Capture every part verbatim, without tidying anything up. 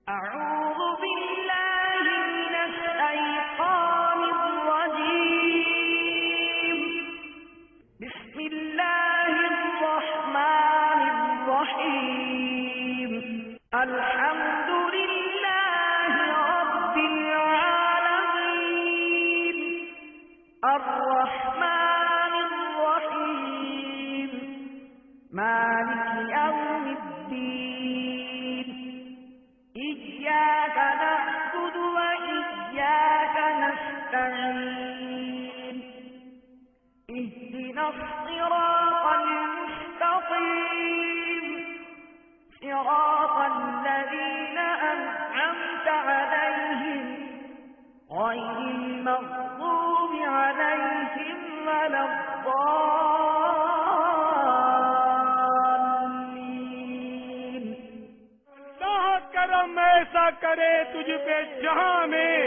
أعوذ بالله من الشيطان الرجيم. بسم الله الرحمن الرحيم. الحمد لله رب العالمين. الرحمن الرحيم. مالك يوم الدين. إياك نعبد وإياك نستعين. اهدنا الصراط المستقيم. صراط الذين أنعمت عليهم غير المغضوب عليهم ولا الضالين. کرم ایسا کرے تجھ پہ جہاں میں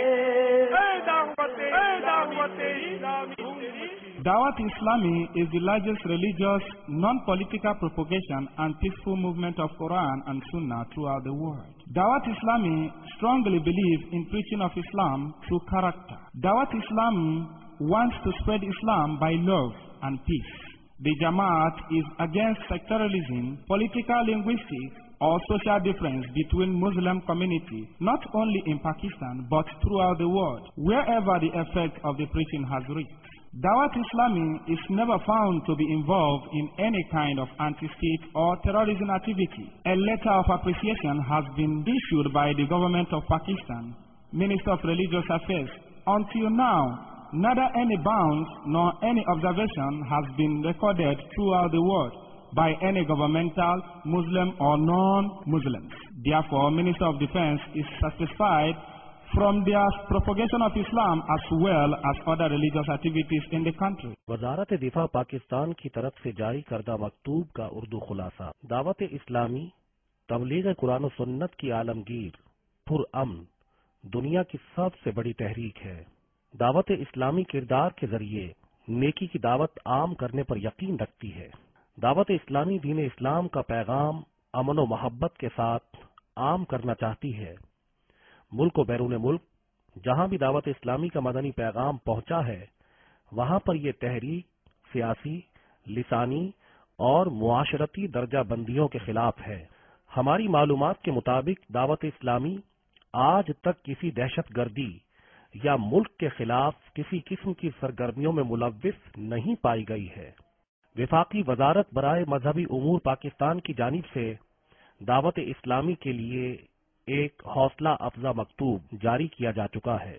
اے دعوت اے دعوت اسلامی. Dawat Islami is the largest religious, non-political propagation and peaceful movement of Quran and Sunnah throughout the world. Dawat Islami strongly believes in preaching of Islam through character. Dawat Islami wants to spread Islam by love and peace. The Jamaat is against sectarianism, political linguistics, or social difference between Muslim community, not only in Pakistan but throughout the world, wherever the effect of the preaching has reached. Dawat Islami is never found to be involved in any kind of anti-state or terrorism activity. A letter of appreciation has been issued by the government of Pakistan, Minister of Religious Affairs. Until now, neither any bounds nor any observation has been recorded throughout the world by any governmental, Muslim or non-Muslims. Therefore, Minister of Defense is satisfied from their propagation of Islam as well as other religious activities in the country. وزارت دفاع پاکستان کی طرف سے جاری کردہ مکتوب کا اردو خلاصہ. دعوت اسلامی تبلیغ قرآن و سنت کی عالمگیر پرامن دنیا کی سب سے بڑی تحریک ہے. دعوت اسلامی کردار کے ذریعے نیکی کی دعوت عام کرنے پر یقین رکھتی ہے. دعوت اسلامی دین اسلام کا پیغام امن و محبت کے ساتھ عام کرنا چاہتی ہے. ملک و بیرون ملک جہاں بھی دعوت اسلامی کا مدنی پیغام پہنچا ہے وہاں پر یہ تحریک سیاسی، لسانی اور معاشرتی درجہ بندیوں کے خلاف ہے. ہماری معلومات کے مطابق دعوت اسلامی آج تک کسی دہشت گردی یا ملک کے خلاف کسی قسم کی سرگرمیوں میں ملوث نہیں پائی گئی ہے. وفاقی وزارت برائے مذہبی امور پاکستان کی جانب سے دعوت اسلامی کے لیے ایک حوصلہ افزا مکتوب جاری کیا جا چکا ہے.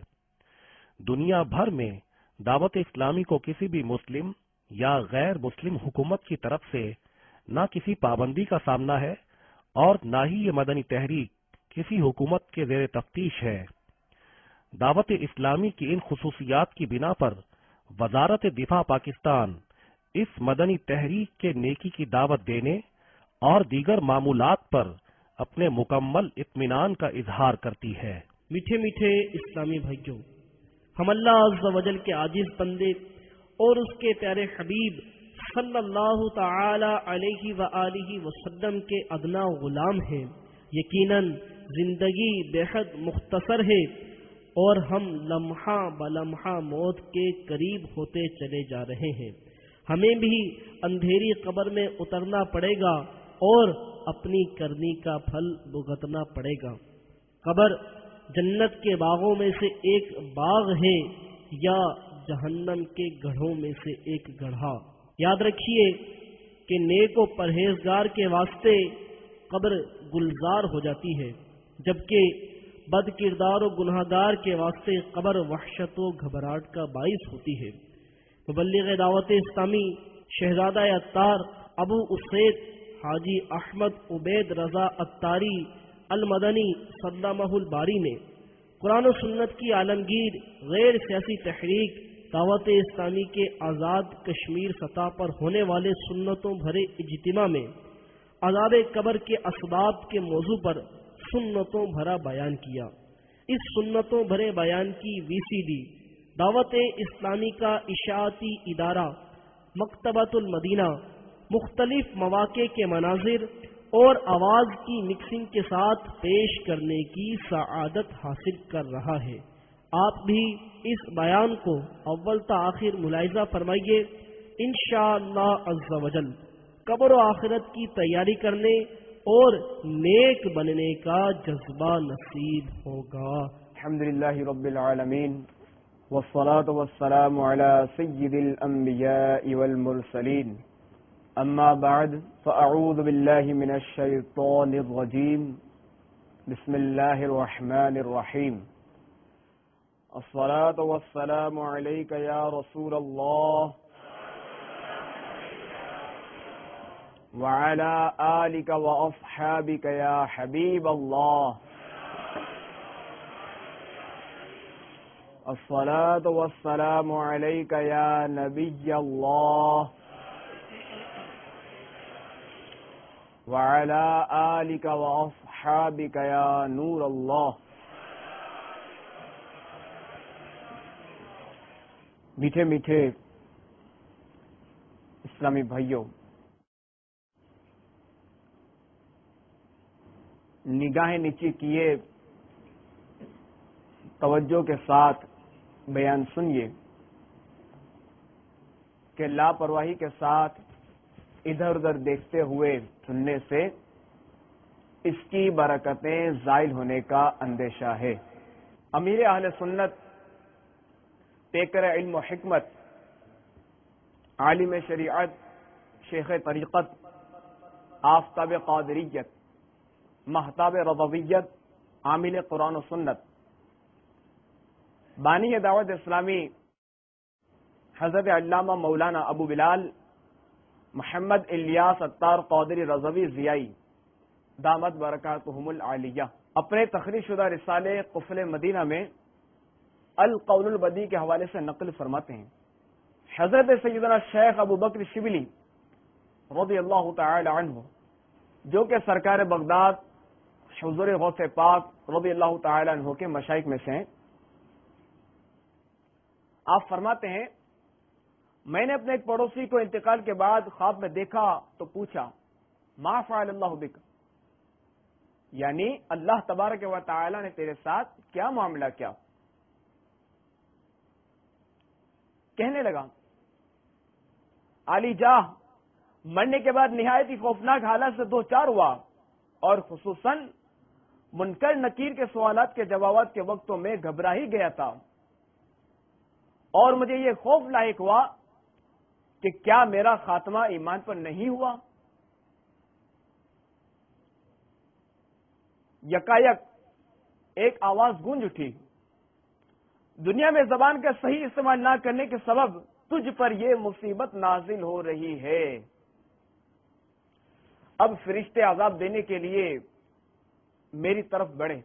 دنیا بھر میں دعوت اسلامی کو کسی بھی مسلم یا غیر مسلم حکومت کی طرف سے نہ کسی پابندی کا سامنا ہے اور نہ ہی یہ مدنی تحریک کسی حکومت کے زیر تفتیش ہے. دعوت اسلامی کی ان خصوصیات کی بنا پر وزارت دفاع پاکستان اس مدنی تحریک کے نیکی کی دعوت دینے اور دیگر معمولات پر اپنے مکمل اطمینان کا اظہار کرتی ہے. میٹھے میٹھے اسلامی بھائیوں، ہم اللہ عز و جل کے عاجز بندے اور اس کے پیارے حبیب صلی اللہ تعالی علیہ وآلہ وسلم کے ادنا غلام ہیں. یقیناً زندگی بے حد مختصر ہے اور ہم لمحہ بلمحہ موت کے قریب ہوتے چلے جا رہے ہیں. ہمیں بھی اندھیری قبر میں اترنا پڑے گا اور اپنی کرنی کا پھل بھگتنا پڑے گا. قبر جنت کے باغوں میں سے ایک باغ ہے یا جہنم کے گڑھوں میں سے ایک گڑھا. یاد رکھیے کہ نیک و پرہیزگار کے واسطے قبر گلزار ہو جاتی ہے، جبکہ بد کردار و گناہگار کے واسطے قبر وحشت و گھبراہٹ کا باعث ہوتی ہے. مبلغ دعوت اسلامی شہزادہ عطار ابو اسید حاجی احمد عبید رضا عطاری المدنی صدامہ الباری نے قرآن و سنت کی عالمگیر غیر سیاسی تحریک دعوت اسلامی کے آزاد کشمیر سطح پر ہونے والے سنتوں بھرے اجتماع میں عذاب قبر کے اسباب کے موضوع پر سنتوں بھرا بیان کیا. اس سنتوں بھرے بیان کی وی سی ڈی دعوت اسلامی کا اشاعتی ادارہ مکتبۃ المدینہ مختلف مواقع کے مناظر اور آواز کی مکسنگ کے ساتھ پیش کرنے کی سعادت حاصل کر رہا ہے۔ آپ بھی اس بیان کو اول تا آخر ملاحظہ فرمائیے، انشاءاللہ عز و جل قبر و آخرت کی تیاری کرنے اور نیک بننے کا جذبہ نصیب ہوگا۔ الحمدللہ رب العالمین والصلاة والسلام على سید الانبیاء والمرسلین، اما بعد فاعوذ باللہ من الشیطان الرجیم، بسم اللہ الرحمن الرحیم۔ الصلاة والسلام علیک یا رسول اللہ وعلى آلك وأصحابك يا حبيب الله، الصلاة والسلام عليك يا نبي الله وعلى آلك وأصحابك يا نور الله۔ میٹھے میٹھے اسلامی بھائیوں، نگاہیں نیچی کیے توجہ کے ساتھ بیان سنیے کہ لاپرواہی کے ساتھ ادھر ادھر دیکھتے ہوئے سننے سے اس کی برکتیں زائل ہونے کا اندیشہ ہے۔ امیر اہل سنت، پیکر علم و حکمت، عالم شریعت، شیخ طریقت، آفتاب قادریت، محتاب رضویت، عامل قرآن و سنت، بانی دعوت اسلامی حضرت علامہ مولانا ابو بلال محمد الیاس اتار قادری رضوی ضیائی دامت برکاتہم العالیہ اپنے تخریج شدہ رسالے قفل مدینہ میں القول البدی کے حوالے سے نقل فرماتے ہیں، حضرت سیدنا شیخ ابو بکر شبلی رضی اللہ تعالی عنہ، جو کہ سرکار بغداد حضور غوث پاک رضی اللہ تعالی عنہ کے مشائخ میں سے ہیں، آپ فرماتے ہیں میں نے اپنے ایک پڑوسی کو انتقال کے بعد خواب میں دیکھا تو پوچھا ما فعل اللہ بک، یعنی اللہ تبارک و تعالی نے تیرے ساتھ کیا معاملہ کیا؟ کہنے لگا علی جاہ مرنے کے بعد نہایت ہی خوفناک حالت سے دو چار ہوا، اور خصوصاً منکر نکیر کے سوالات کے جوابات کے وقتوں میں گھبرا ہی گیا تھا، اور مجھے یہ خوف لاحق ہوا کہ کیا میرا خاتمہ ایمان پر نہیں ہوا؟ یکایک ایک آواز گونج اٹھی، دنیا میں زبان کا صحیح استعمال نہ کرنے کے سبب تجھ پر یہ مصیبت نازل ہو رہی ہے، اب فرشتے عذاب دینے کے لیے میری طرف بڑھے۔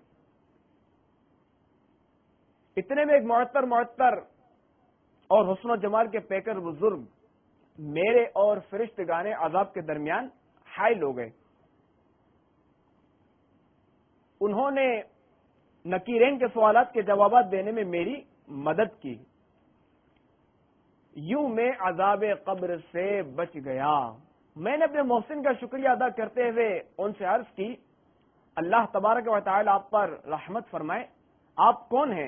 اتنے میں ایک معطر معطر اور حسن و جمال کے پیکر بزرگ میرے اور فرشتگان عذاب کے درمیان حائل ہو گئے۔ انہوں نے نکیرین کے سوالات کے جوابات دینے میں میری مدد کی، یوں میں عذاب قبر سے بچ گیا۔ میں نے اپنے محسن کا شکریہ ادا کرتے ہوئے ان سے عرض کی اللہ تبارک و تعالی آپ پر رحمت فرمائے، آپ کون ہیں؟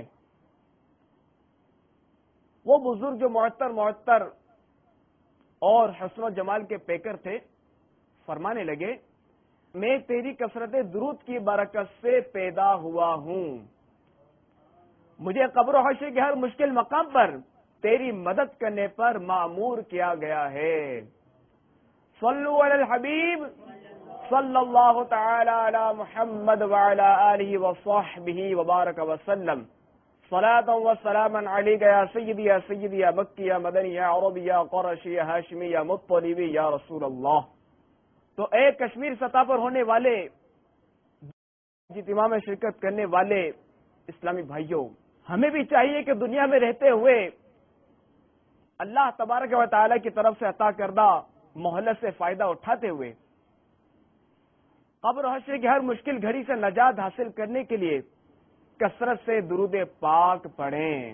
وہ بزرگ جو معطر معطر اور حسن و جمال کے پیکر تھے فرمانے لگے میں تیری کثرت درود کی برکت سے پیدا ہوا ہوں، مجھے قبر و حشر کے ہر مشکل مقام پر تیری مدد کرنے پر مامور کیا گیا ہے۔ صلو علی الحبیب صلی اللہ تعالی علی محمد وعلی آلہ وصحبہ وبارک وسلم، صلاۃ و سلاما علیک یا سیدی یا سیدی یا مکی یا مدنی یا عربی یا قرشی یا ہاشمی یا مطلبی یا رسول اللہ۔ تو اے کشمیر سطح پر ہونے والے اجتماع میں شرکت کرنے والے اسلامی بھائیوں، ہمیں بھی چاہیے کہ دنیا میں رہتے ہوئے اللہ تبارک و تعالی کی طرف سے عطا کردہ مہلت سے فائدہ اٹھاتے ہوئے قبر و حشر کی ہر مشکل گھڑی سے نجات حاصل کرنے کے لیے کثرت سے درود پاک پڑھیں۔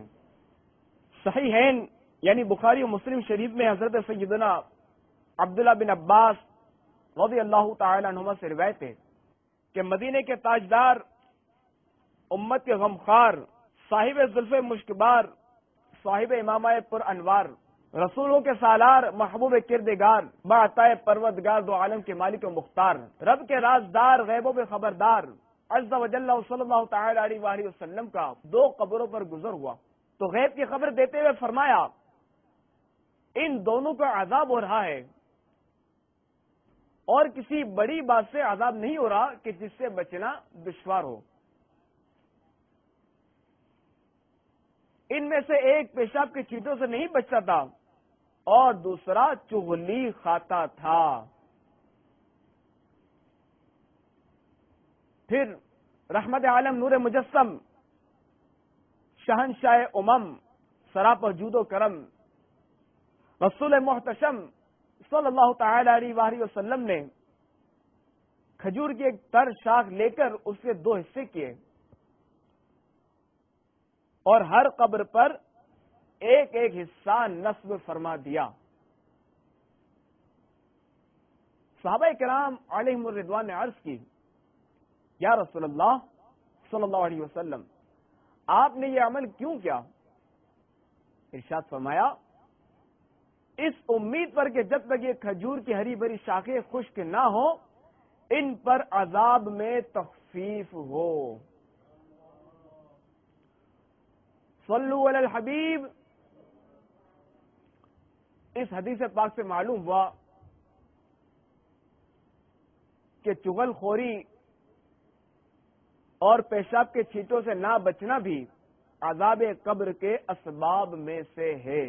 صحیحین یعنی بخاری و مسلم شریف میں حضرت سیدنا عبداللہ بن عباس رضی اللہ تعالی عنہما سے روایت ہے کہ مدینے کے تاجدار، امت کے غمخوار، صاحب زلف مشکبار، صاحب امامہ پر انوار، رسولوں کے سالار، محبوب کردگار، بعطائے پروردگار، دو عالم کے مالک و مختار، رب کے رازدار، غیبوں میں خبردار، عز و جل صلی اللہ تعالی علیہ وآلہ وسلم کا دو قبروں پر گزر ہوا تو غیب کی خبر دیتے ہوئے فرمایا ان دونوں کا عذاب ہو رہا ہے اور کسی بڑی بات سے عذاب نہیں ہو رہا کہ جس سے بچنا دشوار ہو۔ ان میں سے ایک پیشاب کی چیٹوں سے نہیں بچتا تھا اور دوسرا چغلی کھاتا تھا۔ پھر رحمت عالم، نور مجسم، شہنشاہ امم، سراپا جود و کرم، رسول محتشم صلی اللہ تعالی علیہ وآلہ وسلم نے کھجور کی ایک تر شاخ لے کر اس کے دو حصے کیے اور ہر قبر پر ایک ایک حصہ نصب فرما دیا۔ صحابہ کرام علیہم الرضوان نے عرض کی، یا رسول اللہ صلی اللہ علیہ وسلم، آپ نے یہ عمل کیوں کیا؟ ارشاد فرمایا، اس امید پر کہ جب تک یہ کھجور کی ہری بھری شاخیں خشک نہ ہو ان پر عذاب میں تخفیف ہو۔ صلو علی الحبیب۔ اس حدیث پاک سے معلوم ہوا کہ چغل خوری اور پیشاب کے چھینٹوں سے نہ بچنا بھی عذاب قبر کے اسباب میں سے ہے۔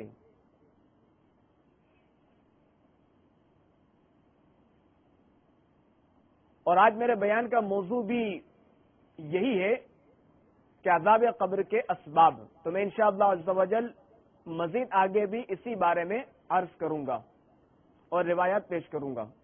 اور آج میرے بیان کا موضوع بھی یہی ہے کہ عذاب قبر کے اسباب، تو میں انشاءاللہ عز و جل مزید آگے بھی اسی بارے میں عرض کروں گا اور روایات پیش کروں گا۔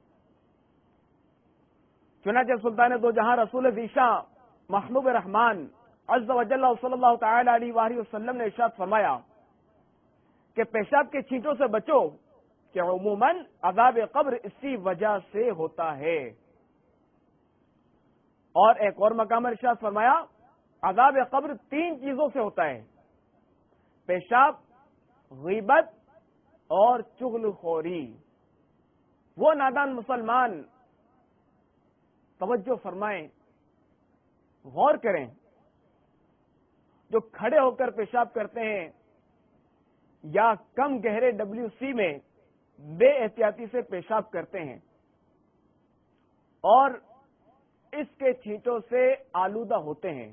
چنانچہ سلطان دو جہاں رسول ذیشاں محبوب رحمان عز و جل صلی اللہ تعالی علیہ وآلہ وسلم نے ارشاد فرمایا کہ پیشاب کے چھینٹوں سے بچو کہ عموماً عذاب قبر اسی وجہ سے ہوتا ہے۔ اور ایک اور مقام ارشاد فرمایا عذاب قبر تین چیزوں سے ہوتا ہے، پیشاب، غیبت اور چغل خوری۔ وہ نادان مسلمان توجہ فرمائیں، غور کریں، جو کھڑے ہو کر پیشاب کرتے ہیں یا کم گہرے ڈبلیو سی میں بے احتیاطی سے پیشاب کرتے ہیں اور اس کے چھینٹوں سے آلودہ ہوتے ہیں،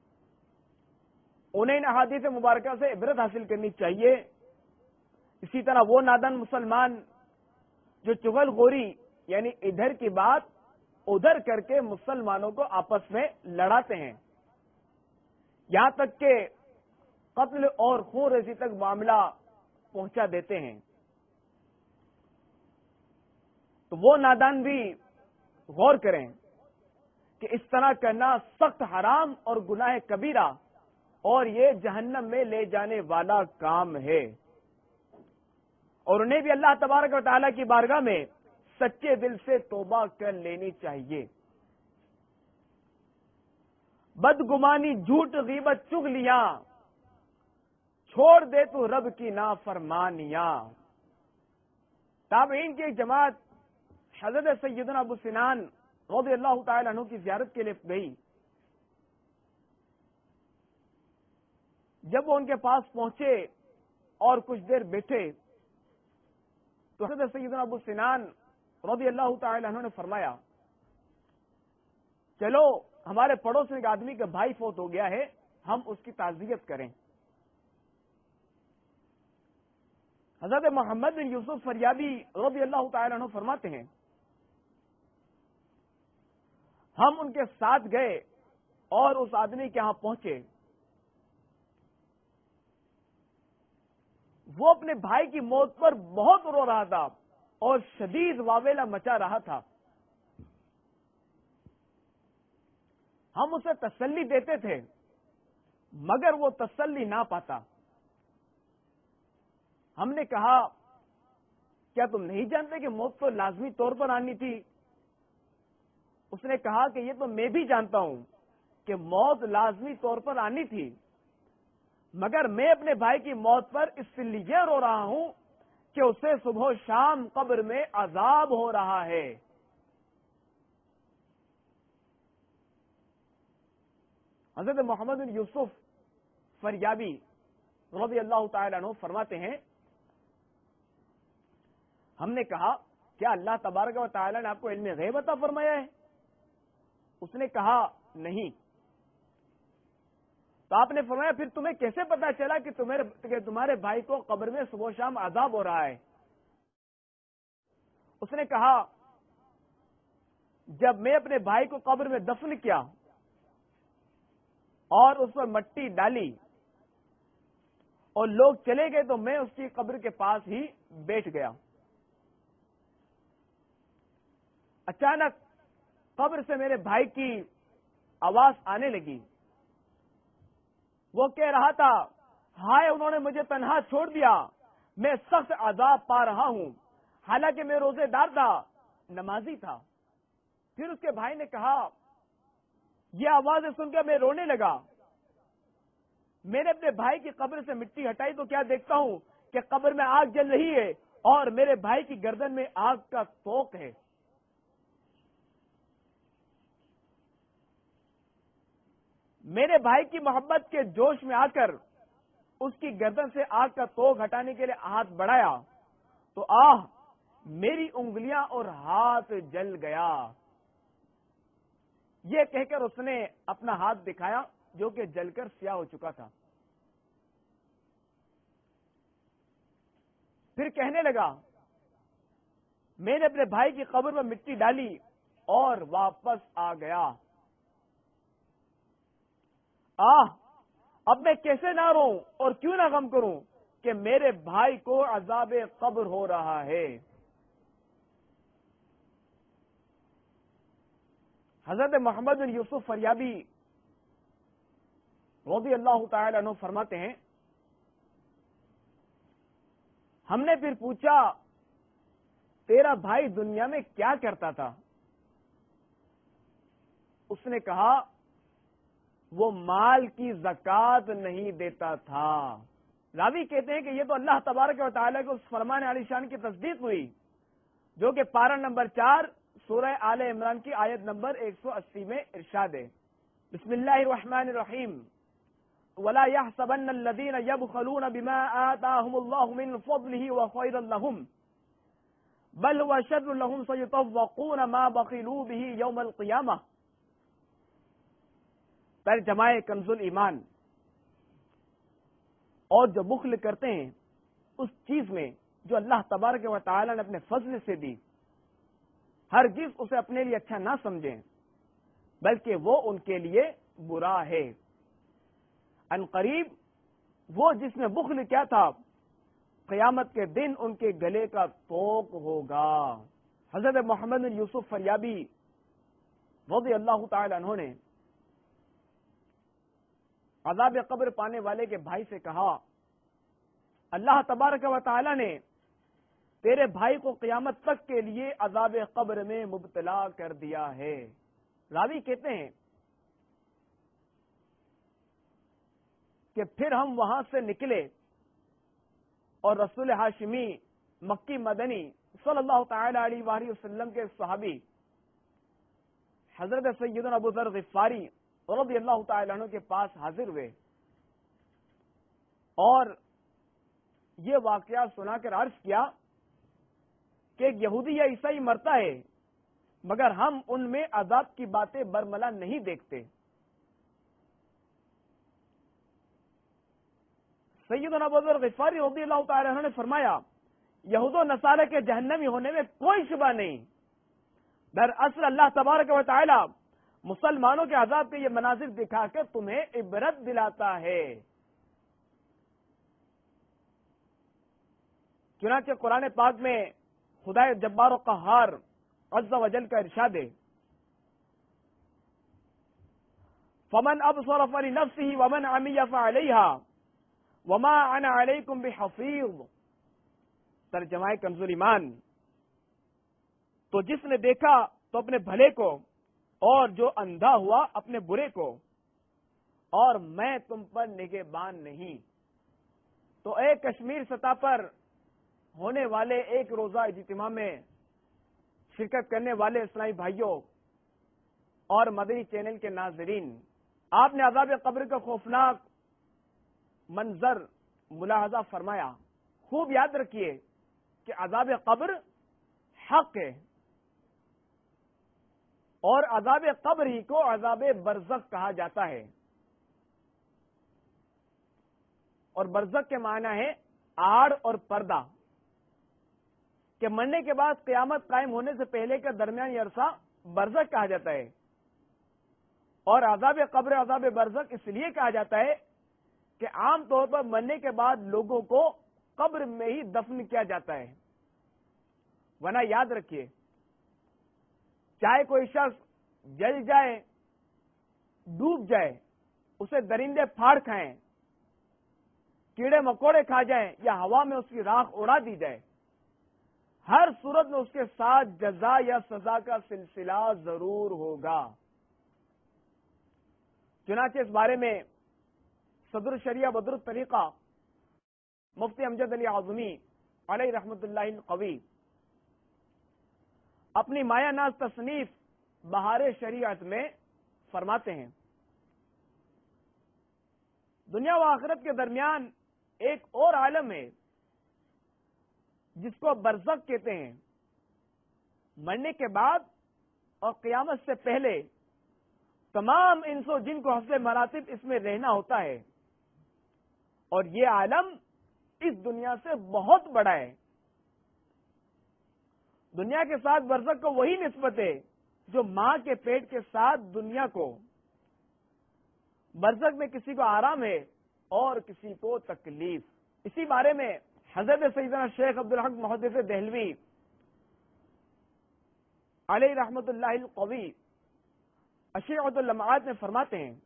انہیں ان احادیث مبارکہ سے عبرت حاصل کرنی چاہیے۔ اسی طرح وہ نادان مسلمان جو چغل خوری یعنی ادھر کی بات ادھر کر کے مسلمانوں کو آپس میں لڑاتے ہیں، یہاں تک کہ قتل اور خون ریزی تک معاملہ پہنچا دیتے ہیں، تو وہ نادان بھی غور کریں کہ اس طرح کرنا سخت حرام اور گناہ کبیرہ اور یہ جہنم میں لے جانے والا کام ہے، اور انہیں بھی اللہ تبارک و تعالیٰ کی بارگاہ میں سچے دل سے توبہ کر لینی چاہیے۔ بدگمانی، جھوٹ، غیبت، چغلیاں چھوڑ دے تو رب کی نافرمانیاں۔ تابعین کی ایک جماعت حضرت سیدنا ابو سنان رضی اللہ تعالی عنہ کی زیارت کے لیے گئی۔ جب وہ ان کے پاس پہنچے اور کچھ دیر بیٹھے تو حضرت سیدنا ابو سنان رضی اللہ تعالی عنہ نے فرمایا، چلو ہمارے پڑوس میں ایک آدمی کا بھائی فوت ہو گیا ہے، ہم اس کی تعزیت کریں۔ حضرت محمد بن یوسف فریابی رضی اللہ تعالی عنہ فرماتے ہیں، ہم ان کے ساتھ گئے اور اس آدمی کے ہاں پہنچے، وہ اپنے بھائی کی موت پر بہت رو رہا تھا اور شدید واویلا مچا رہا تھا۔ ہم اسے تسلی دیتے تھے مگر وہ تسلی نہ پاتا۔ ہم نے کہا، کیا تم نہیں جانتے کہ موت تو لازمی طور پر آنی تھی؟ اس نے کہا کہ یہ تو میں بھی جانتا ہوں کہ موت لازمی طور پر آنی تھی، مگر میں اپنے بھائی کی موت پر اس لیے رو رہا ہوں کہ اسے صبح و شام قبر میں عذاب ہو رہا ہے۔ حضرت محمد بن یوسف فریابی رضی اللہ تعالی عنہ فرماتے ہیں، ہم نے کہا کیا اللہ تبارک و تعالی نے آپ کو علم غیب عطا فرمایا ہے؟ اس نے کہا نہیں۔ تو آپ نے فرمایا پھر تمہیں کیسے پتا چلا کہ تمہارے تمہارے بھائی کو قبر میں صبح و شام عذاب ہو رہا ہے؟ اس نے کہا جب میں اپنے بھائی کو قبر میں دفن کیا اور اس پر مٹی ڈالی اور لوگ چلے گئے تو میں اس کی قبر کے پاس ہی بیٹھ گیا۔ اچانک قبر سے میرے بھائی کی آواز آنے لگی، وہ کہہ رہا تھا ہائے انہوں نے مجھے تنہا چھوڑ دیا، میں سخت عذاب پا رہا ہوں، حالانکہ میں روزے دار تھا، نمازی تھا۔ پھر اس کے بھائی نے کہا یہ آوازیں سن کر میں رونے لگا، میں نے اپنے بھائی کی قبر سے مٹی ہٹائی تو کیا دیکھتا ہوں کہ قبر میں آگ جل رہی ہے اور میرے بھائی کی گردن میں آگ کا توق ہے۔ میرے بھائی کی محبت کے جوش میں آ کر اس کی گردن سے آگ کا توق ہٹانے کے لیے ہاتھ بڑھایا تو آہ میری انگلیاں اور ہاتھ جل گیا۔ یہ کہہ کر اس نے اپنا ہاتھ دکھایا جو کہ جل کر سیاہ ہو چکا تھا۔ پھر کہنے لگا میں نے اپنے بھائی کی قبر میں مٹی ڈالی اور واپس آ گیا۔ آہ اب میں کیسے نہ روں اور کیوں نہ غم کروں کہ میرے بھائی کو عذاب قبر ہو رہا ہے۔ حضرت محمد بن یوسف فریابی رضی اللہ تعالی عنہ فرماتے ہیں ہم نے پھر پوچھا تیرا بھائی دنیا میں کیا کرتا تھا؟ اس نے کہا وہ مال کی زکات نہیں دیتا تھا۔ راوی کہتے ہیں کہ یہ تو اللہ تبارک و تعالیٰ کے اس فرمان عالی شان کی تصدیق ہوئی جو کہ پارہ نمبر چار سورہ آل عمران کی آیت نمبر ایک سو اسی میں ارشاد ہے۔ بسم اللہ الرحمن الرحیم وَلَا يَحْسَبَنَّ الَّذِينَ يَبْخَلُونَ بِمَا آتَاهُمُ اللَّهُ مِنْ فَضْلِهِ وَخَيْرًا لَهُمْ بَلْ هُوَ شَرٌّ لَهُمْ سَيُطَوَّقُونَ مَا بَخِلُوا بِهِ يَوْمَ الْقِيَامَةِ۔ ترجمہ کنز الایمان، اور جو بخل کرتے ہیں اس چیز میں جو اللہ تبارک و تعالی نے اپنے فضل سے دی، ہرگز اسے اپنے لیے اچھا نہ سمجھیں بلکہ وہ ان کے لیے برا ہے۔ ان قریب وہ جس نے بخل کیا تھا قیامت کے دن ان کے گلے کا توق ہوگا۔ حضرت محمد بن یوسف فریابی رضی اللہ تعالی عنہ نے عذاب قبر پانے والے کے بھائی سے کہا اللہ تبارک و تعالی نے تیرے بھائی کو قیامت تک کے لیے عذاب قبر میں مبتلا کر دیا ہے۔ راوی کہتے ہیں کہ پھر ہم وہاں سے نکلے اور رسول ہاشمی مکی مدنی صلی اللہ تعالی علیہ وآلہ وسلم کے صحابی حضرت سیدنا ابو ذر غفاری رضی اللہ تعالی عنہ کے پاس حاضر ہوئے اور یہ واقعہ سنا کر عرض کیا کہ ایک یہودی یا عیسائی مرتا ہے مگر ہم ان میں عذاب کی باتیں برملا نہیں دیکھتے۔ سیدنا ابو ذر غفاری رضی اللہ تعالی عنہ نے فرمایا یہود و نصارہ کے جہنمی ہونے میں کوئی شبہ نہیں، دراصل اللہ تبارک و تعالی مسلمانوں کے عذاب کے یہ مناظر دکھا کر تمہیں عبرت دلاتا ہے۔ چنانچہ قرآن پاک میں خدا جبار و قہار عز و جل کا ارشاد ہے فمن ابصر فلنفسه ومن عمي فعليها وما انا علیکم بحفیظ۔ ترجمہ کنز الایمان، تو جس نے دیکھا تو اپنے بھلے کو اور جو اندھا ہوا اپنے برے کو، اور میں تم پر نگہبان نہیں۔ تو ایک کشمیر سطح پر ہونے والے ایک روزہ اجتماع میں شرکت کرنے والے اسلامی بھائیوں اور مدنی چینل کے ناظرین، آپ نے عذاب قبر کا خوفناک منظر ملاحظہ فرمایا۔ خوب یاد رکھیے کہ عذاب قبر حق ہے، اور عذاب قبر ہی کو عذاب برزخ کہا جاتا ہے، اور برزخ کے معنی ہے آڑ اور پردہ، کہ مرنے کے بعد قیامت قائم ہونے سے پہلے کا درمیانی عرصہ برزخ کہا جاتا ہے۔ اور عذاب قبر عذاب برزخ اس لیے کہا جاتا ہے کہ عام طور پر مرنے کے بعد لوگوں کو قبر میں ہی دفن کیا جاتا ہے، ورنہ یاد رکھیے، چاہے کوئی شخص جل جائے، ڈوب جائے، اسے درندے پھاڑ کھائیں، کیڑے مکوڑے کھا جائیں، یا ہوا میں اس کی راکھ اڑا دی جائے، ہر صورت میں اس کے ساتھ جزا یا سزا کا سلسلہ ضرور ہوگا۔ چنانچہ اس بارے میں صدر شریعہ بدر الطریقہ مفتی امجد علی اعظمی علیہ رحمت اللہ القوی اپنی مایہ ناز تصنیف بہار شریعت میں فرماتے ہیں، دنیا و آخرت کے درمیان ایک اور عالم ہے جس کو برزخ کہتے ہیں۔ مرنے کے بعد اور قیامت سے پہلے تمام انس و جن کو حسب مراتب اس میں رہنا ہوتا ہے، اور یہ عالم اس دنیا سے بہت بڑا ہے۔ دنیا کے ساتھ برزخ کو وہی نسبت ہے جو ماں کے پیٹ کے ساتھ دنیا کو۔ برزخ میں کسی کو آرام ہے اور کسی کو تکلیف۔ اسی بارے میں حضرت سیدنا شیخ عبدالحق محدث دہلوی علیہ رحمت اللہ القوی اشیعۃ اللمعات میں فرماتے ہیں،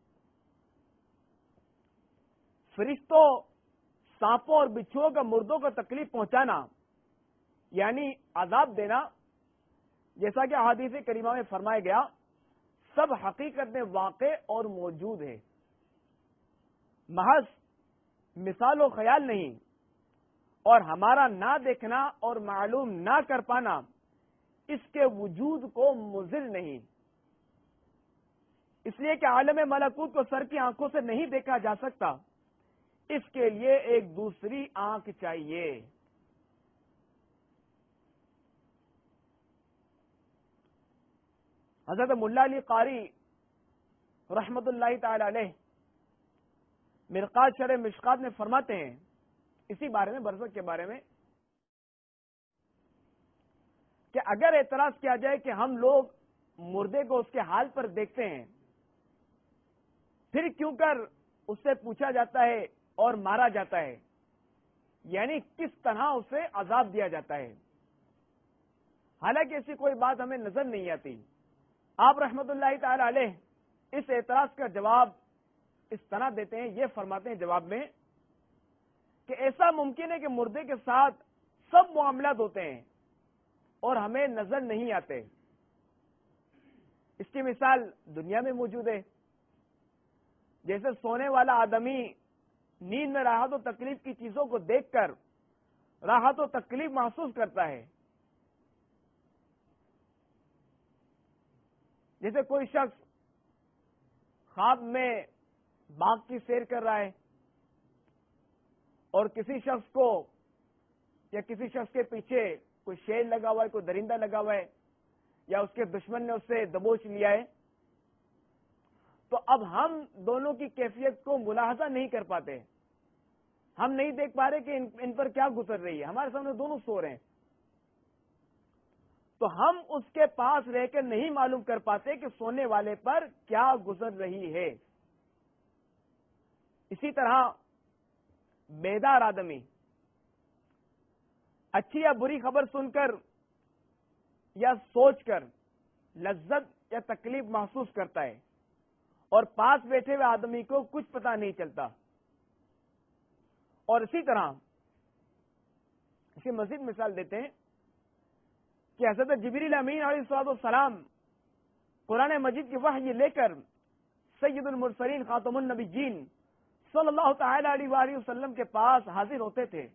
فرشتوں، سانپوں اور بچھوؤں کا مردوں کو تکلیف پہنچانا یعنی عذاب دینا، جیسا کہ احادیث کریمہ میں فرمایا گیا، سب حقیقت میں واقع اور موجود ہے، محض مثال و خیال نہیں، اور ہمارا نہ دیکھنا اور معلوم نہ کر پانا اس کے وجود کو مضر نہیں، اس لیے کہ عالم ملکوت کو سر کی آنکھوں سے نہیں دیکھا جا سکتا، اس کے لیے ایک دوسری آنکھ چاہیے۔ حضرت ملا علی قاری رحمت اللہ تعالی علیہ مرقات شرح مشکات میں فرماتے ہیں اسی بارے میں، برزخ کے بارے میں، کہ اگر اعتراض کیا جائے کہ ہم لوگ مردے کو اس کے حال پر دیکھتے ہیں، پھر کیوں کر اس سے پوچھا جاتا ہے اور مارا جاتا ہے، یعنی کس طرح اسے عذاب دیا جاتا ہے، حالانکہ ایسی کوئی بات ہمیں نظر نہیں آتی۔ آپ رحمت اللہ تعالی علیہ اس اعتراض کا جواب اس طرح دیتے ہیں، یہ فرماتے ہیں جواب میں کہ ایسا ممکن ہے کہ مردے کے ساتھ سب معاملات ہوتے ہیں اور ہمیں نظر نہیں آتے۔ اس کی مثال دنیا میں موجود ہے، جیسے سونے والا آدمی نیند میں راحت و تکلیف کی چیزوں کو دیکھ کر راحت و تکلیف محسوس کرتا ہے، جیسے کوئی شخص خواب میں باغ کی سیر کر رہا ہے اور کسی شخص کو یا کسی شخص کے پیچھے کوئی شیر لگا ہوا ہے، کوئی درندہ لگا ہوا ہے، یا اس کے دشمن نے اس سے دبوچ لیا ہے، تو اب ہم دونوں کی کیفیت کو ملاحظہ نہیں کر پاتے، ہم نہیں دیکھ پا رہے کہ ان, ان پر کیا گزر رہی ہے، ہمارے سامنے دونوں سو رہے ہیں، تو ہم اس کے پاس رہ کر نہیں معلوم کر پاتے کہ سونے والے پر کیا گزر رہی ہے۔ اسی طرح بیدار آدمی اچھی یا بری خبر سن کر یا سوچ کر لذت یا تکلیف محسوس کرتا ہے، اور پاس بیٹھے ہوئے آدمی کو کچھ پتہ نہیں چلتا۔ اور اسی طرح اسی مزید مثال دیتے ہیں کہ حضرت جبریل امین علیہ الصلوۃ والسلام قرآن مجید کی وحی لے کر سید المرسلین خاتم النبیین صلی اللہ تعالی علیہ وآلہ وسلم کے پاس حاضر ہوتے تھے.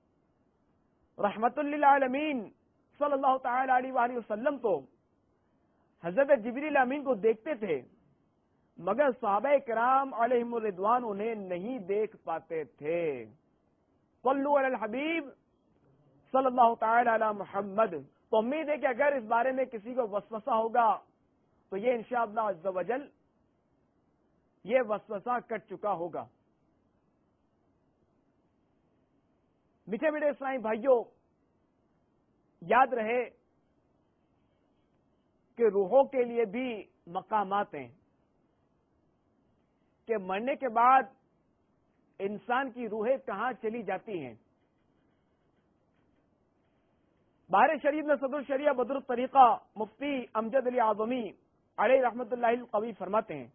رحمت للعالمین صلی اللہ تعالی علیہ وآلہ وسلم تو حضرت جبریل امین کو دیکھتے تھے، مگر صحابہ کرام علیہم الرضوان انہیں نہیں دیکھ پاتے تھے. صلو علی الحبیب صلی اللہ تعالی علی محمد. تو امید ہے کہ اگر اس بارے میں کسی کو وسوسہ ہوگا تو یہ انشاءاللہ عز و جل یہ وسوسہ کٹ چکا ہوگا. میٹھے میٹھے اسلامی بھائیوں، یاد رہے کہ روحوں کے لیے بھی مقامات ہیں کہ مرنے کے بعد انسان کی روحیں کہاں چلی جاتی ہیں. بہار شریف میں صدر الشریعہ بدر الطریقہ مفتی امجد علی اعظمی علیہ رحمت اللہ القوی فرماتے ہیں،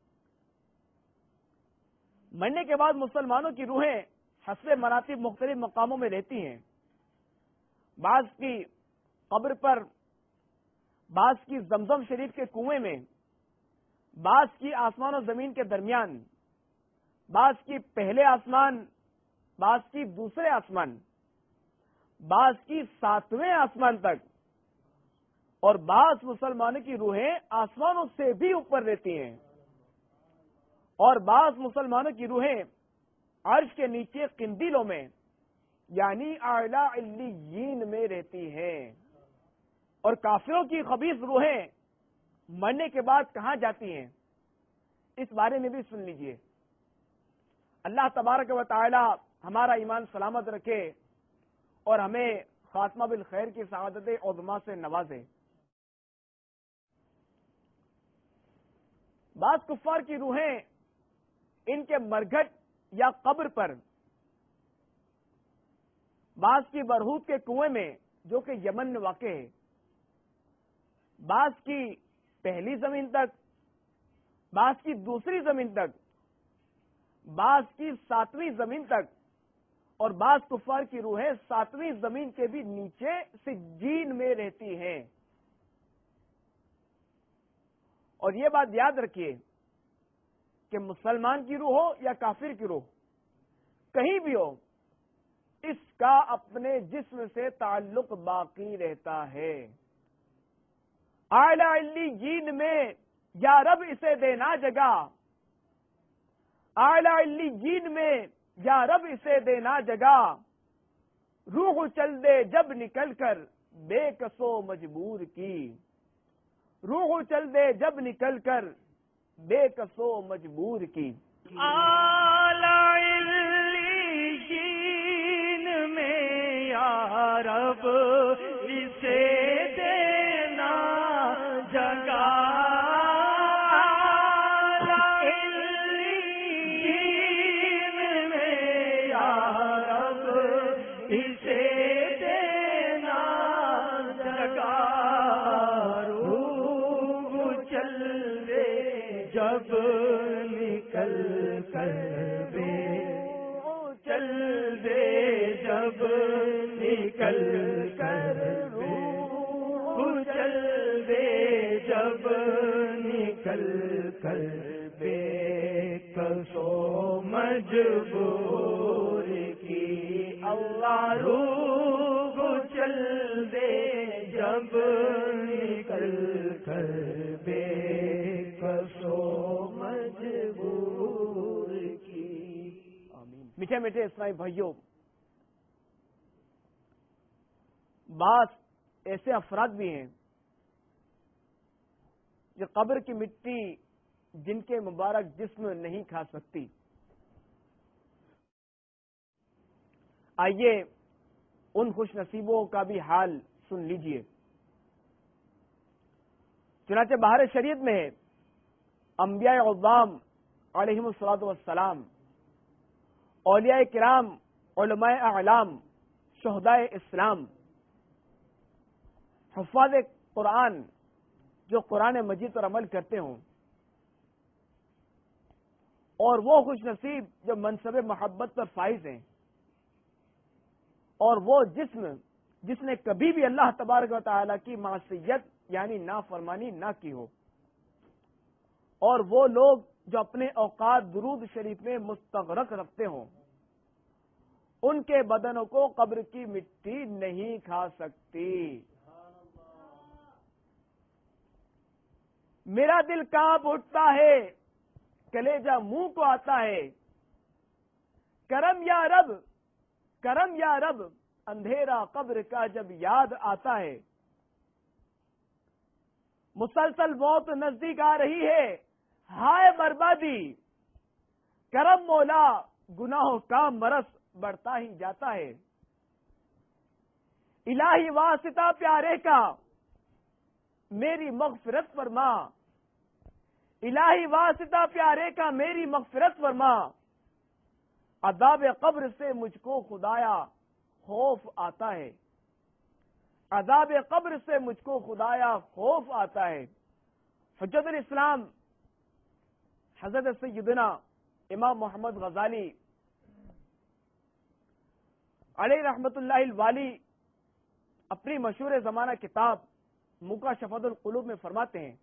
مرنے کے بعد مسلمانوں کی روحیں حسب مراتب مختلف مقاموں میں رہتی ہیں. بعض کی قبر پر، بعض کی زمزم شریف کے کنویں میں، بعض کی آسمان و زمین کے درمیان، بعض کی پہلے آسمان، بعض کی دوسرے آسمان، بعض کی ساتویں آسمان تک، اور بعض مسلمانوں کی روحیں آسمانوں سے بھی اوپر رہتی ہیں، اور بعض مسلمانوں کی روحیں عرش کے نیچے قندیلوں میں یعنی اعلی علیین میں رہتی ہیں. اور کافروں کی خبیث روحیں مرنے کے بعد کہاں جاتی ہیں اس بارے میں بھی سن لیجئے. اللہ تبارک و تعالی ہمارا ایمان سلامت رکھے اور ہمیں خاتمہ بالخیر کی سعادت عظمیٰ سے نوازے. بعض کفار کی روحیں ان کے مرگھٹ یا قبر پر، بعض کی برہوت کے کنویں میں جو کہ یمن میں واقع ہے، بعض کی پہلی زمین تک، بعض کی دوسری زمین تک، بعض کی ساتویں زمین تک، اور بعض کفار کی روحیں ساتویں زمین کے بھی نیچے سجین میں رہتی ہیں. اور یہ بات یاد رکھیے کہ مسلمان کی روح ہو یا کافر کی روح، کہیں بھی ہو، اس کا اپنے جسم سے تعلق باقی رہتا ہے. اعلی علیین میں یا رب اسے دینا جگہ، اعلی علیین میں یا رب اسے دینا جگہ، روح چل دے جب نکل کر بے کسو مجبور کی، روح چل دے جب نکل کر بے کسو مجبور کی. اعلی علیین میں یا رب اسے دینا جگہ، جب نکل کر بے چل دے، جب نکل کر روح چل دے، جب نکل کر بے کسو مجبور کی. اللہ روح چل دے جب نکل کر بے کسو مجبور کی. میٹھے میٹھے اسلامی بھائیوں، بعض ایسے افراد بھی ہیں جو قبر کی مٹی جن کے مبارک جسم نہیں کھا سکتی. آئیے ان خوش نصیبوں کا بھی حال سن لیجئے. چنانچہ بہار شریعت میں ہے، انبیاء عظام علیہم الصلوۃ والسلام، اولیاء کرام، علماء اعلام، شہداء اسلام، حفاظ قرآن جو قرآن مجید پر عمل کرتے ہوں، اور وہ خوش نصیب جو منصب محبت پر فائز ہیں، اور وہ جسم جس نے کبھی بھی اللہ تبارک و تعالی کی معصیت یعنی نافرمانی نہ کی ہو. اور وہ لوگ جو اپنے اوقات درود شریف میں مستغرق رکھتے ہوں ان کے بدنوں کو قبر کی مٹی نہیں کھا سکتی. میرا دل کانپ اٹھتا ہے، کلیجہ منہ کو آتا ہے. کرم یا رب، کرم یا رب، اندھیرا قبر کا جب یاد آتا ہے. مسلسل موت نزدیک آ رہی ہے، ہائے بربادی. کرم مولا، گناہوں کا مرض بڑھتا ہی جاتا ہے. الہی واسطہ پیارے کا میری مغفرت فرما، الہی واسطہ پیارے کا میری مغفرت فرما. عذاب قبر سے مجھ کو خدایا خوف آتا ہے، عذاب قبر سے مجھ کو خدایا خوف آتا ہے. حجت الاسلام حضرت سیدنا امام محمد غزالی علیہ رحمت اللہ الوالی اپنی مشہور زمانہ کتاب مکاشفۃ القلوب میں فرماتے ہیں،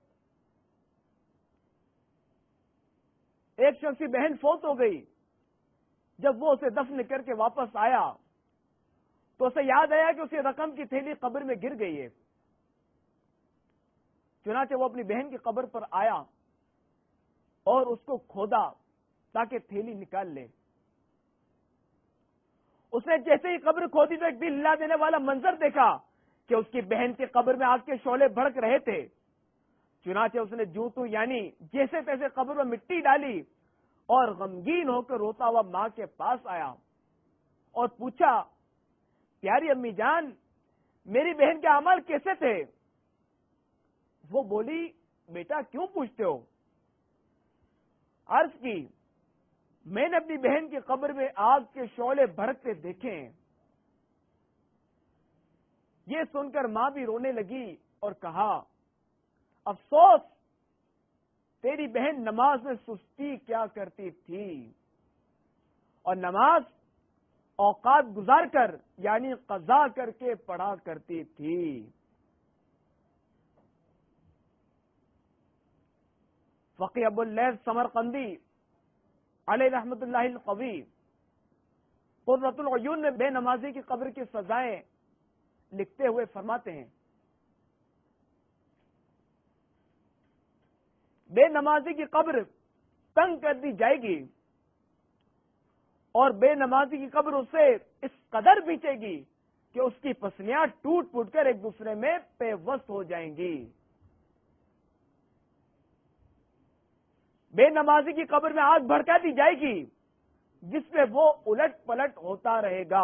ایک شخص کی بہن فوت ہو گئی. جب وہ اسے دفن کر کے واپس آیا تو اسے یاد آیا کہ اسے رقم کی تھیلی قبر میں گر گئی ہے. چنانچہ وہ اپنی بہن کی قبر پر آیا اور اس کو کھودا تاکہ تھیلی نکال لے. اس نے جیسے ہی قبر کھودی تو ایک دل ہلا دینے والا منظر دیکھا کہ اس کی بہن کی قبر میں آگ کے شعلے بھڑک رہے تھے. چنانچہ اس نے جوں تو یعنی جیسے تیسے قبر میں مٹی ڈالی اور غمگین ہو کر روتا ہوا ماں کے پاس آیا اور پوچھا، پیاری امی جان، میری بہن کے اعمال کیسے تھے؟ وہ بولی، بیٹا کیوں پوچھتے ہو؟ عرض کی، میں نے اپنی بہن کی قبر میں آگ کے شعلے بھڑکتے دیکھے ہیں. یہ سن کر ماں بھی رونے لگی اور کہا، افسوس، تیری بہن نماز میں سستی کیا کرتی تھی اور نماز اوقات گزار کر یعنی قضا کر کے پڑھا کرتی تھی. فقی ابو اللیث سمرقندی علیہ رحمت اللہ القوی قرۃ العیون میں بے نمازی کی قبر کی سزائیں لکھتے ہوئے فرماتے ہیں، بے نمازی کی قبر تنگ کر دی جائے گی اور بے نمازی کی قبر اسے اس قدر بیچے گی کہ اس کی پسلیاں ٹوٹ پھوٹ کر ایک دوسرے میں پیوست ہو جائیں گی. بے نمازی کی قبر میں آگ بھڑکا دی جائے گی جس میں وہ الٹ پلٹ ہوتا رہے گا.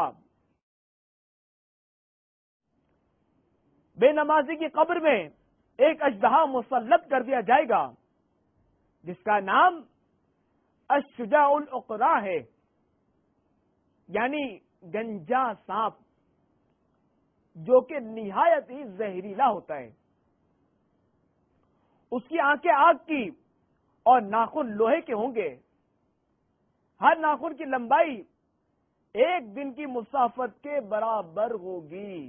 بے نمازی کی قبر میں ایک اژدہا مسلط کر دیا جائے گا جس کا نام الشجاع الاقرع ہے، یعنی گنجا سانپ، جو کہ نہایت ہی زہریلا ہوتا ہے. اس کی آنکھیں آگ کی اور ناخن لوہے کے ہوں گے. ہر ناخن کی لمبائی ایک دن کی مسافت کے برابر ہوگی.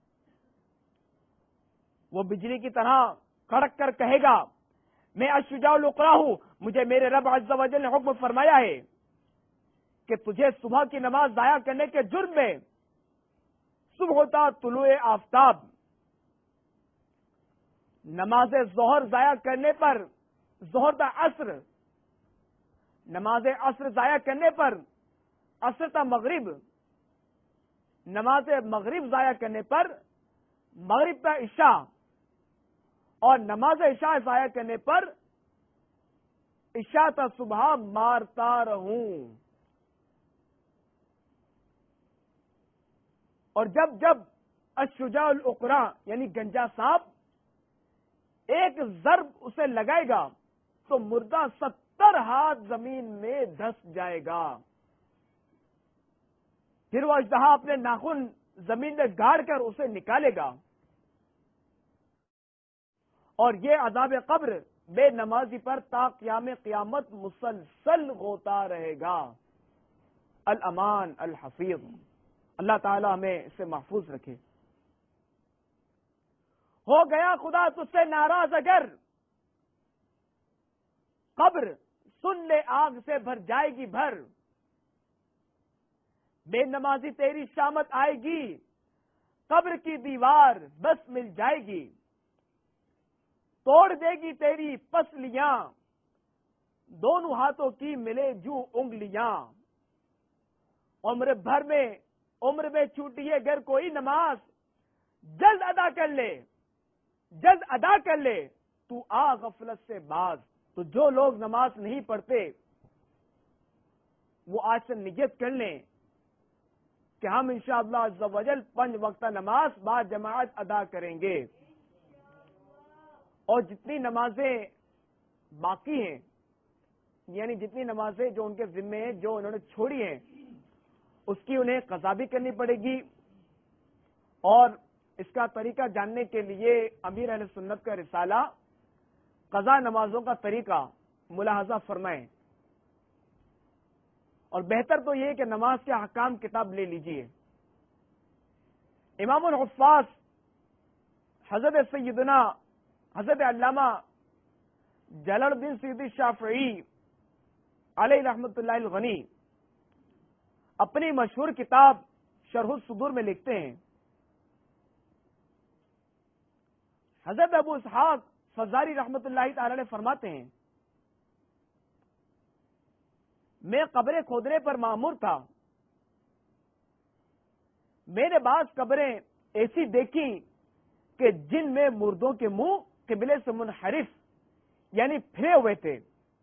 وہ بجلی کی طرح کڑک کر کہے گا، میں الشجاع الاقرع ہوں، مجھے میرے رب عز و جل نے حکم فرمایا ہے کہ تجھے صبح کی نماز ضائع کرنے کے جرم میں صبح ہوتا طلوع آفتاب، نماز ظہر ضائع کرنے پر ظہر تا عصر، نماز عصر ضائع کرنے پر عصر تا مغرب، نماز مغرب ضائع کرنے پر مغرب تا عشاء اور نماز عشاء ضائع کرنے پر عشاء تا صبح مارتا رہوں. اور جب جب الشجاع الاقرع یعنی گنجا سانپ ایک ضرب اسے لگائے گا تو مردہ ستر ہاتھ زمین میں دھس جائے گا. پھر وہ اژدہا اپنے ناخن زمین میں گاڑ کر اسے نکالے گا. اور یہ عذاب قبر بے نمازی پر تا قیام قیامت مسلسل ہوتا رہے گا. الامان الحفیظ، اللہ تعالی ہمیں اس سے محفوظ رکھے. ہو گیا خدا تجھ سے ناراض اگر قبر سن لے آگ سے بھر جائے گی بھر، بے نمازی تیری شامت آئے گی، قبر کی دیوار بس مل جائے گی، توڑ دے گی تیری پسلیاں، دونوں ہاتھوں کی ملے جو انگلیاں، عمر بھر میں عمر میں چھوٹی ہے گر کوئی نماز، جلد ادا کر لے جلد ادا کر لے تو آ غفلت سے باز۔ تو جو لوگ نماز نہیں پڑھتے وہ آج سے نیت کر لیں کہ ہم انشاءاللہ عز و جل پنج وقتہ نماز با جماعت ادا کریں گے، اور جتنی نمازیں باقی ہیں، یعنی جتنی نمازیں جو ان کے ذمے ہیں، جو انہوں نے چھوڑی ہیں، اس کی انہیں قضا بھی کرنی پڑے گی۔ اور اس کا طریقہ جاننے کے لیے امیر اہل سنت کا رسالہ قضا نمازوں کا طریقہ ملاحظہ فرمائیں، اور بہتر تو یہ کہ نماز کے احکام کتاب لے لیجئے۔ امام الحفاظ حضرت سیدنا حضرت علامہ جلال الدین سیوطی شافعی علیہ رحمۃ اللہ الغنی اپنی مشہور کتاب شرح الصدور میں لکھتے ہیں، حضرت ابو اسحاق فزاری رحمۃ اللہ تعالی علیہ فرماتے ہیں، میں قبریں کھودنے پر مامور تھا، میں نے بعض قبریں ایسی دیکھی کہ جن میں مردوں کے منہ قبلے سے منحرف یعنی پھرے ہوئے تھے،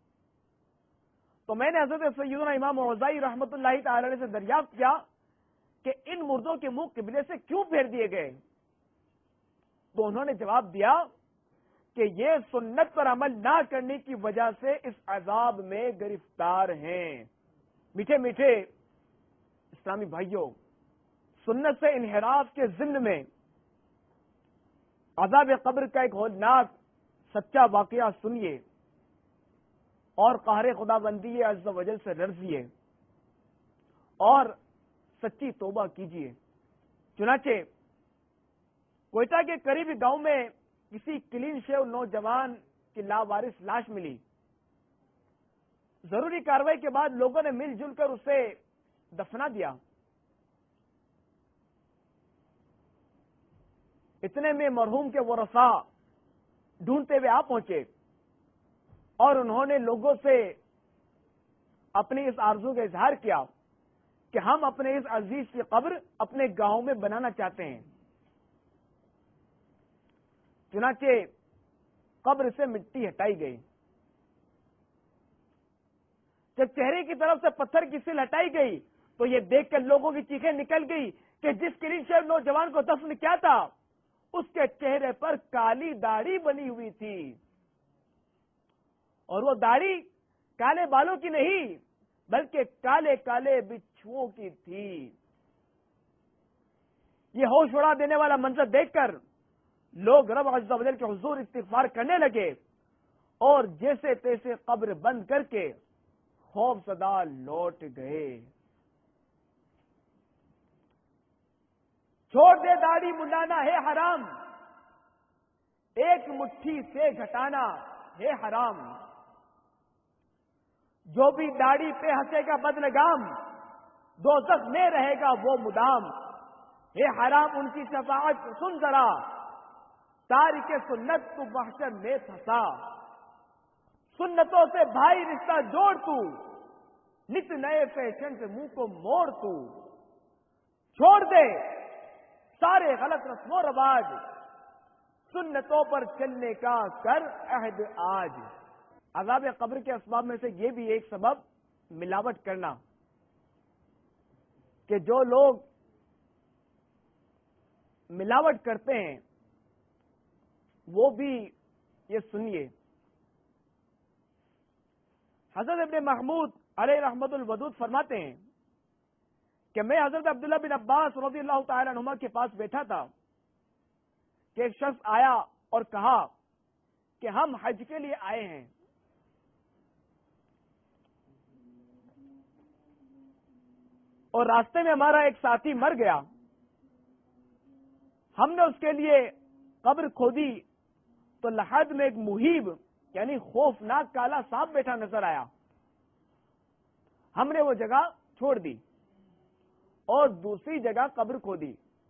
تو میں نے حضرت سیدنا امام اوزاعی رحمۃ اللہ تعالی علیہ سے دریافت کیا کہ ان مردوں کے منہ قبلے سے کیوں پھیر دیے گئے؟ تو انہوں نے جواب دیا کہ یہ سنت پر عمل نہ کرنے کی وجہ سے اس عذاب میں گرفتار ہیں۔ میٹھے میٹھے اسلامی بھائیوں، سنت سے انحراف کے ضمن میں عذاب قبر کا ایک ہولناک سچا واقعہ سنیے اور قہر خدا بندی عز و جل سے لرزیے اور سچی توبہ کیجیے۔ چنانچہ کوئٹہ کے قریبی گاؤں میں کسی کلین شیو نوجوان کی لاوارث لاش ملی۔ ضروری کارروائی کے بعد لوگوں نے مل جل کر اسے دفنا دیا۔ اتنے میں مرحوم کے ورثاء ڈھونڈتے ہوئے آ پہنچے اور انہوں نے لوگوں سے اپنی اس آرزو کا اظہار کیا کہ ہم اپنے اس عزیز کی قبر اپنے گاؤں میں بنانا چاہتے ہیں۔ چنانچہ قبر سے مٹی ہٹائی گئی۔ جب چہرے کی طرف سے پتھر کی سل ہٹائی گئی تو یہ دیکھ کر لوگوں کی چیخیں نکل گئی کہ جس کلین شیو نوجوان کو دفن کیا تھا اس کے چہرے پر کالی داڑھی بنی ہوئی تھی، اور وہ داڑھی کالے بالوں کی نہیں بلکہ کالے کالے بچھوؤں کی تھی۔ یہ ہوش اڑا دینے والا منظر دیکھ کر لوگ رب عز و جل کے حضور استغفار کرنے لگے اور جیسے تیسے قبر بند کر کے خوف زدہ لوٹ گئے۔ چھوڑ دے داڑھی منڈانا ہے حرام، ایک مٹھی سے گھٹانا ہے حرام، جو بھی داڑھی پہ ہنسے گا بدلگام دوزخ میں رہے گا وہ مدام، ہے حرام ان کی شفاعت سن ذرا، تارک سنت تو محشر میں پھنسا، سنتوں سے بھائی رشتہ جوڑ تو، نت نئے فیشن سے منہ کو موڑ تو، چھوڑ دے سارے غلط رسم و رواج، سنتوں پر چلنے کا کر عہد آج۔ عذاب قبر کے اسباب میں سے یہ بھی ایک سبب ملاوٹ کرنا، کہ جو لوگ ملاوٹ کرتے ہیں وہ بھی یہ سنیے۔ حضرت ابن محمود علیہ رحمت الودود فرماتے ہیں کہ میں حضرت عبداللہ بن عباس رضی اللہ تعالی عنہما کے پاس بیٹھا تھا کہ ایک شخص آیا اور کہا کہ ہم حج کے لیے آئے ہیں، اور راستے میں ہمارا ایک ساتھی مر گیا، ہم نے اس کے لیے قبر کھودی تو لحد میں ایک محیب یعنی خوفناک کالا سانپ بیٹھا نظر آیا. ہم نے وہ جگہ چھوڑ دی اور دوسری جگہ قبر کھودی.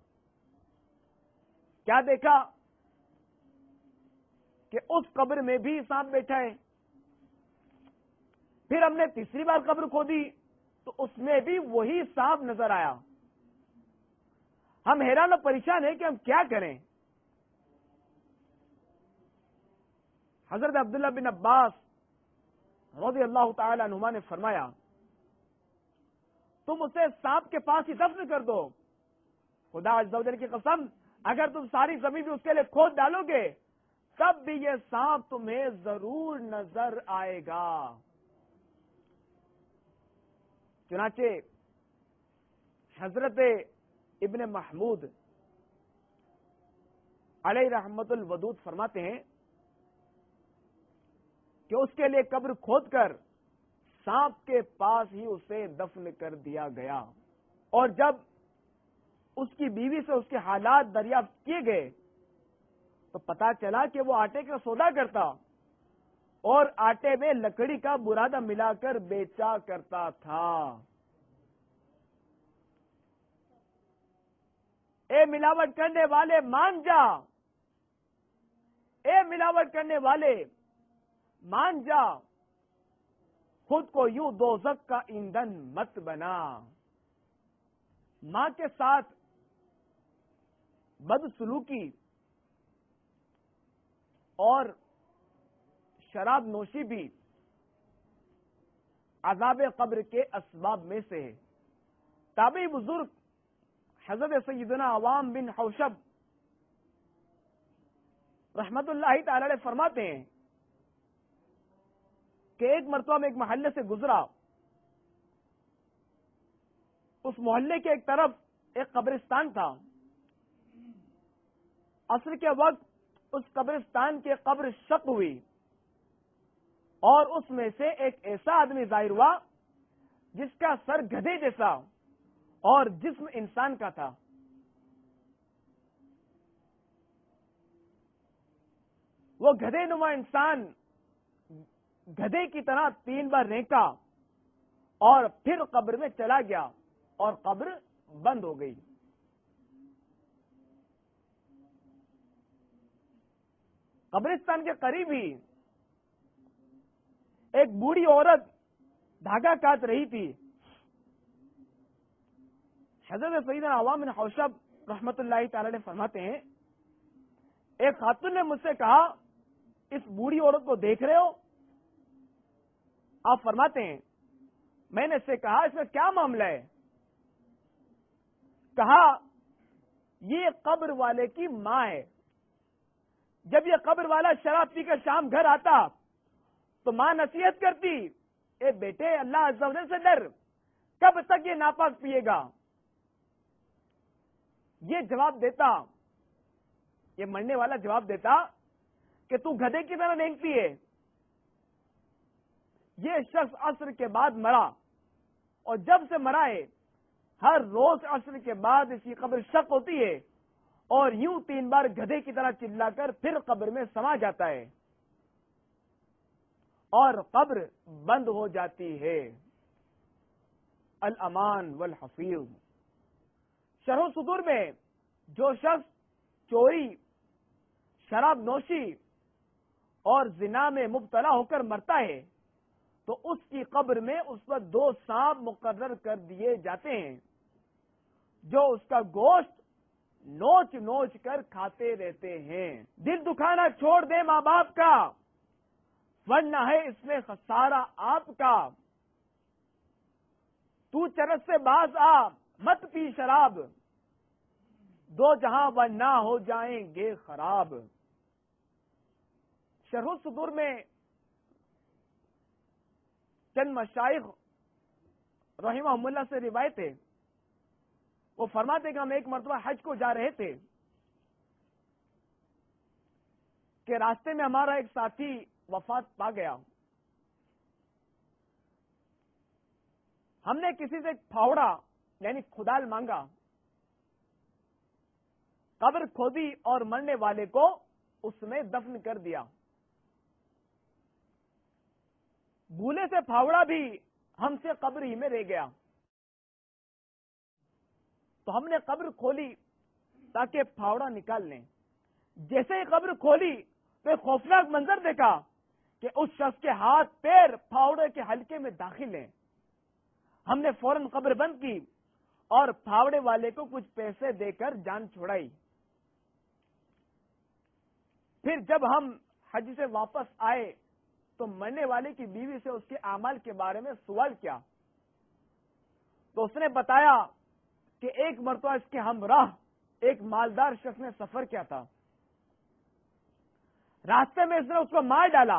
کیا دیکھا کہ اس قبر میں بھی سانپ بیٹھا ہے. پھر ہم نے تیسری بار قبر کھودی تو اس میں بھی وہی سانپ نظر آیا. ہم حیران و پریشان ہیں کہ ہم کیا کریں. حضرت عبداللہ بن عباس رضی اللہ تعالی عنہما نے فرمایا تم اسے سانپ کے پاس ہی دفن کر دو. خدا عز و جل کی قسم اگر تم ساری زمین بھی اس کے لیے کھود ڈالو گے تب بھی یہ سانپ تمہیں ضرور نظر آئے گا. چنانچہ حضرت ابن محمود علیہ رحمت الودود فرماتے ہیں کہ اس کے لیے قبر کھود کر سانپ کے پاس ہی اسے دفن کر دیا گیا. اور جب اس کی بیوی سے اس کے حالات دریافت کیے گئے تو پتا چلا کہ وہ آٹے کا سودا کرتا اور آٹے میں لکڑی کا برادہ ملا کر بیچا کرتا تھا. اے ملاوٹ کرنے والے مان جا، اے ملاوٹ کرنے والے مان جا، خود کو یوں دوزخ کا ایندھن مت بنا. ماں کے ساتھ بدسلوکی اور شراب نوشی بھی عذاب قبر کے اسباب میں سے ہے. تابعی بزرگ حضرت سیدنا عوام بن حوشب رحمت اللہ تعالی علیہ فرماتے ہیں کہ ایک مرتبہ میں ایک محلے سے گزرا. اس محلے کے ایک طرف ایک قبرستان تھا. عصر کے وقت اس قبرستان کی قبر شق ہوئی اور اس میں سے ایک ایسا آدمی ظاہر ہوا جس کا سر گدھے جیسا اور جسم انسان کا تھا. وہ گدھے نما انسان گدھے کی طرح تین بار رینکا اور پھر قبر میں چلا گیا اور قبر بند ہو گئی. قبرستان کے قریب ہی ایک بوڑھی عورت دھاگا کاٹ رہی تھی. حضرت سیدنا عوام بن حوشب رحمت اللہ تعالی نے فرماتے ہیں ایک خاتون نے مجھ سے کہا اس بوڑھی عورت کو دیکھ رہے ہو؟ آپ فرماتے ہیں میں نے اس سے کہا اس میں کیا معاملہ ہے؟ کہا یہ قبر والے کی ماں ہے. جب یہ قبر والا شراب پی کر شام گھر آتا تو ماں نصیحت کرتی اے بیٹے اللہ عز و جل سے ڈر، کب تک یہ ناپاک پیے گا؟ یہ جواب دیتا، یہ مرنے والا جواب دیتا کہ تو گدھے کی طرح رینگتی ہے. یہ شخص عصر کے بعد مرا اور جب سے مرا ہے ہر روز عصر کے بعد اس کی قبر شق ہوتی ہے اور یوں تین بار گدھے کی طرح چلا کر پھر قبر میں سما جاتا ہے اور قبر بند ہو جاتی ہے. الامان والحفیظ. شرح صدور میں جو شخص چوری، شراب نوشی اور زنا میں مبتلا ہو کر مرتا ہے تو اس کی قبر میں اس پر دو سانپ مقرر کر دیے جاتے ہیں جو اس کا گوشت نوچ نوچ کر کھاتے رہتے ہیں. دل دکھانا چھوڑ دے ماں باپ کا ورنہ ہے اس میں خسارہ آپ کا. تو چرس سے باز آ مت پی شراب، دو جہاں و نہ ہو جائیں گے خراب. شرح الصدور میں چند مشائخ رحمہم اللہ سے روایت ہے، وہ فرماتے کہ ہم ایک مرتبہ حج کو جا رہے تھے کہ راستے میں ہمارا ایک ساتھی وفات پا گیا. ہم نے کسی سے ایک پھاوڑا یعنی کھدال مانگا، قبر کھودی اور مرنے والے کو اس میں دفن کر دیا. بھولے سے پھاوڑا بھی ہم سے قبر ہی میں رہ گیا. تو ہم نے قبر کھولی تاکہ پھاوڑا نکال لیں. جیسے ہی قبر کھولی تو ایک خوفناک منظر دیکھا کہ اس شخص کے ہاتھ پیر پھاوڑے کے حلقے میں داخل ہیں. ہم نے فوراً قبر بند کی اور پھاوڑے والے کو کچھ پیسے دے کر جان چھوڑائی. پھر جب ہم حج سے واپس آئے تو مرنے والے کی بیوی سے اس کے اعمال کے بارے میں سوال کیا تو اس نے بتایا کہ ایک مرتبہ اس کے ہمراہ ایک مالدار شخص نے سفر کیا تھا. راستے میں اس نے اس کو مار ڈالا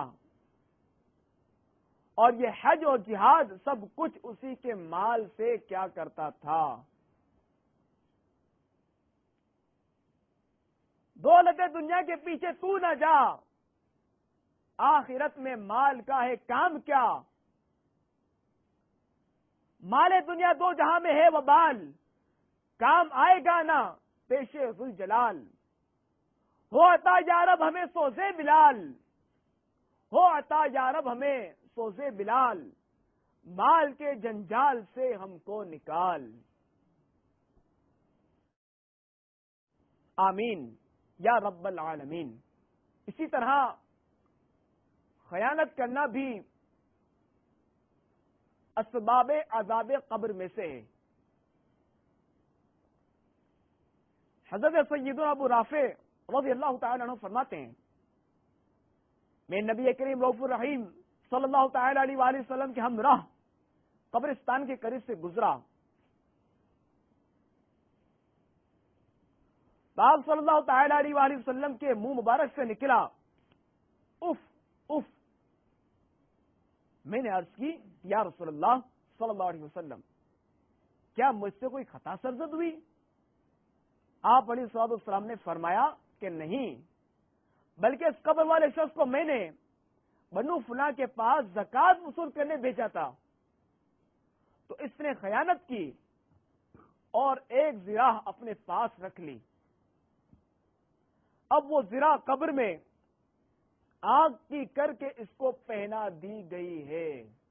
اور یہ حج اور جہاد سب کچھ اسی کے مال سے کیا کرتا تھا. دولت دنیا کے پیچھے تو نہ جا، آخرت میں مال کا ہے کام کیا. مال دنیا دو جہاں میں ہے وبال، کام آئے گا نا پیشے ذوالجلال. ہو عطا یا رب ہمیں سوزے بلال، ہو عطا یا رب ہمیں سوزے بلال، مال کے جنجال سے ہم کو نکال. آمین یا رب العالمین. اسی طرح خیانت کرنا بھی اسباب عذاب قبر میں سے ہے. حضرت سیدنا ابو رافع رضی اللہ تعالی عنہ فرماتے ہیں میں نبی کریم رؤوف الرحیم صلی اللہ تعالی علیہ وآلہ وسلم کے ہمراہ قبرستان کے قریب سے گزرا. آپ صلی اللہ تعالی علیہ وآلہ وسلم کے منہ مبارک سے نکلا اف اف. میں نے عرض کی یا رسول اللہ صلی اللہ علیہ وسلم کیا مجھ سے کوئی خطا سرزد ہوئی؟ آپ علیہ الصلوۃ والسلام نے فرمایا کہ نہیں، بلکہ اس قبر والے شخص کو میں نے بنو فلاں کے پاس زکات وصول کرنے بھیجا تھا تو اس نے خیانت کی اور ایک زرہ اپنے پاس رکھ لی. اب وہ زرہ قبر میں آگ کی کر کے اس کو پہنا دی گئی ہے.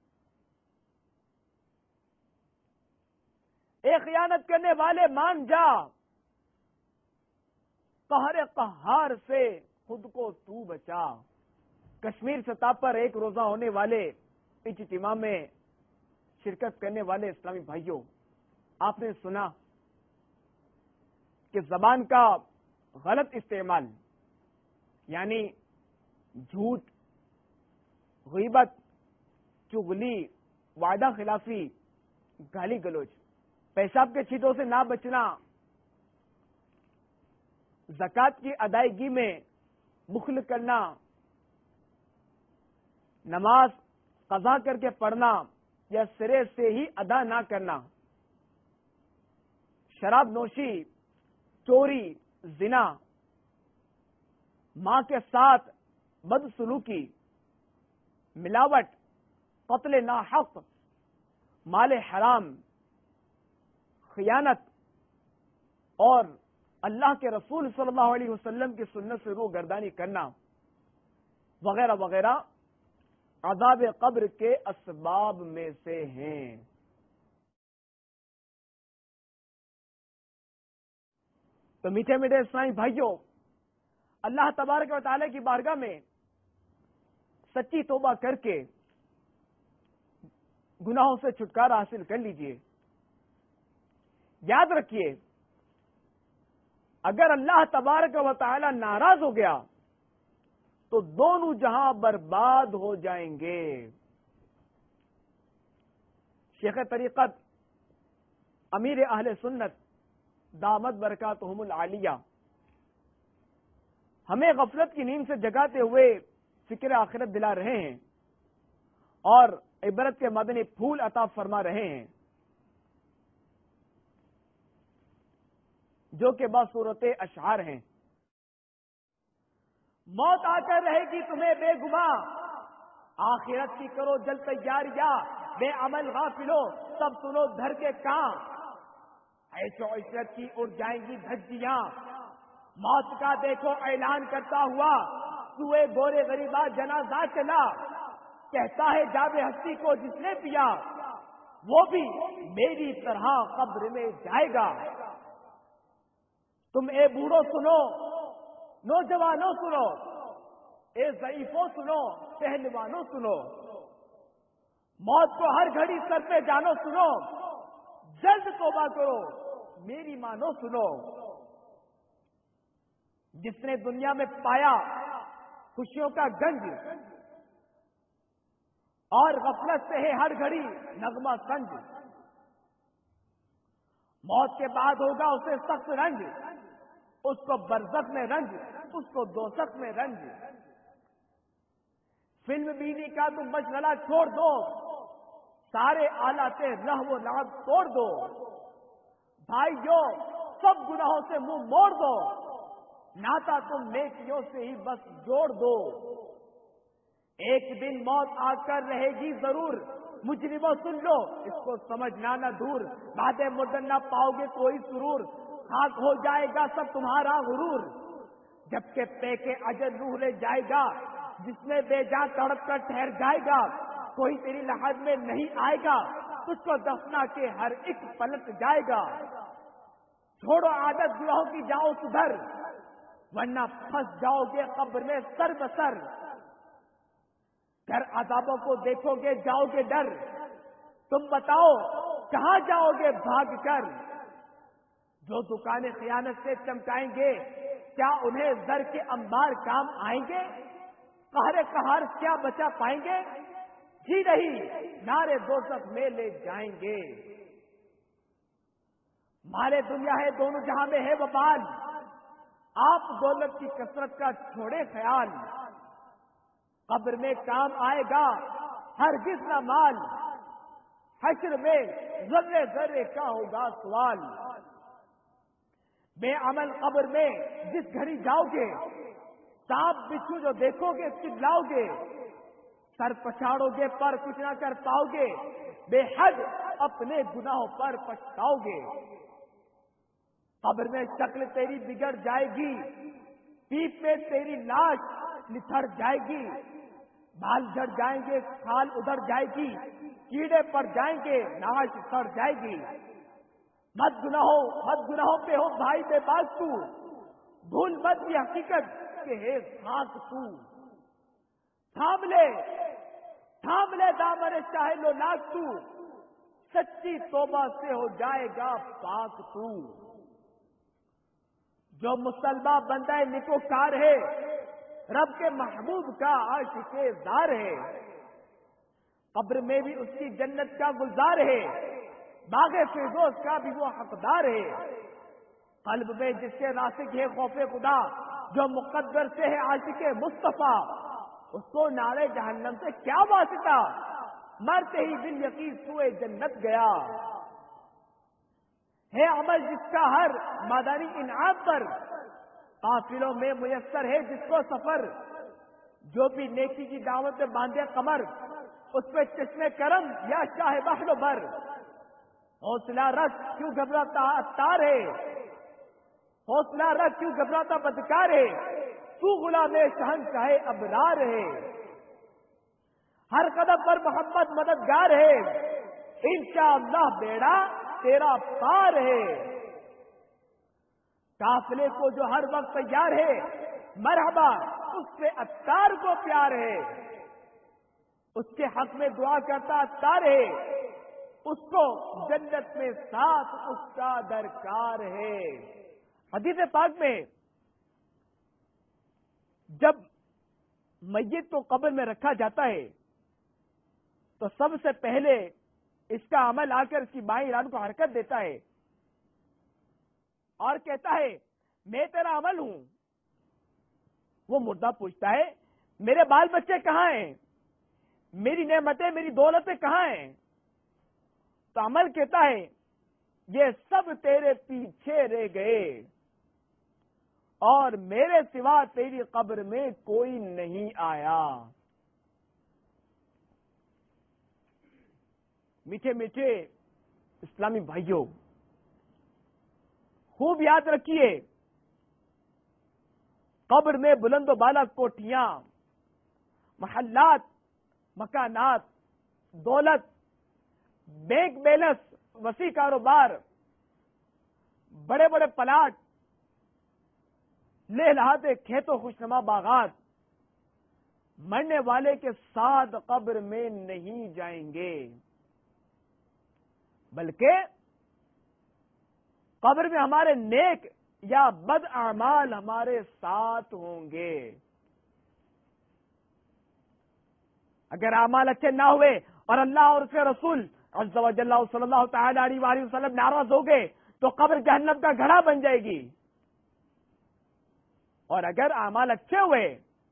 ایک خیانت کرنے والے مان جا، قہر قہار سے خود کو تو بچا. کشمیر سطح پر ایک روزہ ہونے والے اجتماع میں شرکت کرنے والے اسلامی بھائیوں، آپ نے سنا کہ زبان کا غلط استعمال یعنی جھوٹ، غیبت، چغلی، وعدہ خلافی، گالی گلوچ، پیشاب کے چھینٹوں سے نہ بچنا، زکات کی ادائیگی میں بخل کرنا، نماز قضا کر کے پڑھنا یا سرے سے ہی ادا نہ کرنا، شراب نوشی، چوری، زنا، ماں کے ساتھ بدسلوکی، ملاوٹ، قتل ناحق، مال حرام، خیانت اور اللہ کے رسول صلی اللہ علیہ وسلم کی سنت سے روح گردانی کرنا وغیرہ وغیرہ عذاب قبر کے اسباب میں سے ہیں. تو میٹھے میٹھے اسلامی بھائیوں، اللہ تبارک و تعالی کی بارگاہ میں سچی توبہ کر کے گناہوں سے چھٹکارا حاصل کر لیجئے. یاد رکھیے اگر اللہ تبارک و تعالی ناراض ہو گیا تو دونوں جہاں برباد ہو جائیں گے. شیخ طریقت امیر اہل سنت دامت برکاتہم العالیہ ہمیں غفلت کی نیند سے جگاتے ہوئے فکر آخرت دلا رہے ہیں اور عبرت کے مدنی پھول عطا فرما رہے ہیں جو کہ باصورت اشعار ہیں. موت آ کر رہے گی تمہیں بے گما، آخرت کی کرو جل تیاریاں، بے عمل غافلو سب سنو دھر کے کام. ایسو عشرت کی اڑ جائیں گی دھجیاں، موت کا دیکھو اعلان کرتا ہوا سوئے گورے غریبا جنازہ چلا. کہتا ہے جاب ہستی کو جس نے پیا وہ بھی میری طرح قبر میں جائے گا۔ تم اے بوڑھو سنو، نوجوانوں سنو، اے ضعیفوں سنو، پہلوانوں سنو، موت کو ہر گھڑی سر پہ جانو سنو، جلد توبہ کرو میری مانو سنو۔ جس نے دنیا میں پایا خوشیوں کا گنج اور غفلت سے ہے ہر گھڑی نغمہ سنج، موت کے بعد ہوگا اسے سخت رنج، اس کو برزخ میں رنج، اس کو دوزخ میں رنج۔ فلم بینی کا تم مشغلہ چھوڑ دو، سارے آلات رہو و لعب توڑ دو، بھائیو سب گناہوں سے منہ موڑ دو، ناتا تم نیکیوں سے ہی بس جوڑ دو۔ ایک دن موت آ کر رہے گی ضرور، مجرموں سن لو اس کو سمجھنا نہ دور، بعد مردن نہ پاؤ گے کوئی سرور، خاک ہو جائے گا سب تمہارا غرور، جبکہ پے کے اجل روح لے جائے گا، جس میں بے جان تڑپ کر ٹھہر جائے گا، کوئی تیری لحد میں نہیں آئے گا، تجھ کو دفنا کے ہر ایک پلٹ جائے گا۔ چھوڑو عادت گناہوں کی جاؤ سدھر، ورنہ پھنس جاؤ گے قبر میں سر بسر، گھر عذابوں کو دیکھو گے جاؤ گے ڈر، تم بتاؤ کہاں جاؤ گے بھاگ کر، جو دکانیں خیانت سے چمکائیں گے کیا انہیں زر کے انبار کام آئیں گے، قہر قہار کیا بچا پائیں گے، جی نہیں نارے دوزخ میں لے جائیں گے۔ مالے دنیا ہے دونوں جہاں میں ہے وبال، آپ دولت کی کثرت کا چھوڑے خیال، قبر میں کام آئے گا ہرگز نہ مال، حشر میں ذرے ذرے کا ہوگا سوال، بے عمل قبر میں جس گھڑی جاؤ گے، سانپ بچھو جو دیکھو گے چلاؤ گے، سر پچھاڑو گے پر کچھ نہ کر پاؤ گے، بے حد اپنے گناہوں پر پچھتاؤ گے، قبر میں شکل تیری بگڑ جائے گی، پیپ میں تیری لاش نتھر جائے گی، بال جھڑ جائیں گے کھال ادھر جائے گی، کیڑے پڑ جائیں گے ناش سڑ جائے گی، مت گناہوں مت گناہوں پہ ہو بھائی بے باک تو، بھول مت یہ حقیقت کہ ہے خاک تو، تھام لے تھام لے دامن چاہے لو ناک تو، سچی توبہ سے ہو جائے گا پاک تو، جو مسلمہ بندہ نکوکار ہے رب کے محبوب کا عاشق زار ہے، قبر میں بھی اس کی جنت کا گلزار ہے، باغ فردوس کا بھی وہ حقدار ہے، قلب میں جس کے راسخ ہے خوف خدا، جو مقدر سے ہے عاشق مصطفیٰ، اس کو نارے جہنم سے کیا واسطہ، مرتے ہی دل یقین سوئے جنت گیا، ہے عمل جس کا ہر مادانی انعام پر، قافلوں میں میسر ہے جس کو سفر، جو بھی نیکی کی دعوت میں باندھے قمر، اس پہ چشمے کرم یا شاہ بحر و بر، حوصلہ رکھ کیوں گھبراتا اتار ہے، حوصلہ رکھ کیوں گھبراتا بدکار ہے، تو غلام شہنشاہ ابرار ہے، ہر قدم پر محمد مددگار ہے، انشاءاللہ بیڑا تیرا پار ہے، قافلے کو جو ہر وقت تیار ہے، مرحبا اس سے اتار کو پیار ہے، اس کے حق میں دعا کرتا اتار ہے، اس کو جنت میں ساتھ اس کا درکار ہے۔ حدیث پاک میں جب میت کو قبر میں رکھا جاتا ہے تو سب سے پہلے اس کا عمل آ کر اس کی بائیں ران کو حرکت دیتا ہے اور کہتا ہے میں تیرا عمل ہوں۔ وہ مردہ پوچھتا ہے میرے بال بچے کہاں ہیں، میری نعمتیں میری دولتیں کہاں ہیں؟ تو عمل کہتا ہے یہ سب تیرے پیچھے رہ گئے اور میرے سوا تیری قبر میں کوئی نہیں آیا۔ میٹھے میٹھے اسلامی بھائیوں، خوب یاد رکھیے قبر میں بلند و بالا کوٹھیاں، محلات مکانات، دولت، بینک بیلنس، وسیع کاروبار، بڑے بڑے پلاٹ، لہلہاتے کھیت و خوشنما باغات مرنے والے کے ساتھ قبر میں نہیں جائیں گے، بلکہ قبر میں ہمارے نیک یا بد اعمال ہمارے ساتھ ہوں گے۔ اگر اعمال اچھے نہ ہوئے اور اللہ اور اس کے رسول عز و جل صلی اللہ تعالی علیہ وآلہ وسلم ناراض ہو گئے تو قبر جہنم کا گھڑا بن جائے گی، اور اگر اعمال اچھے ہوئے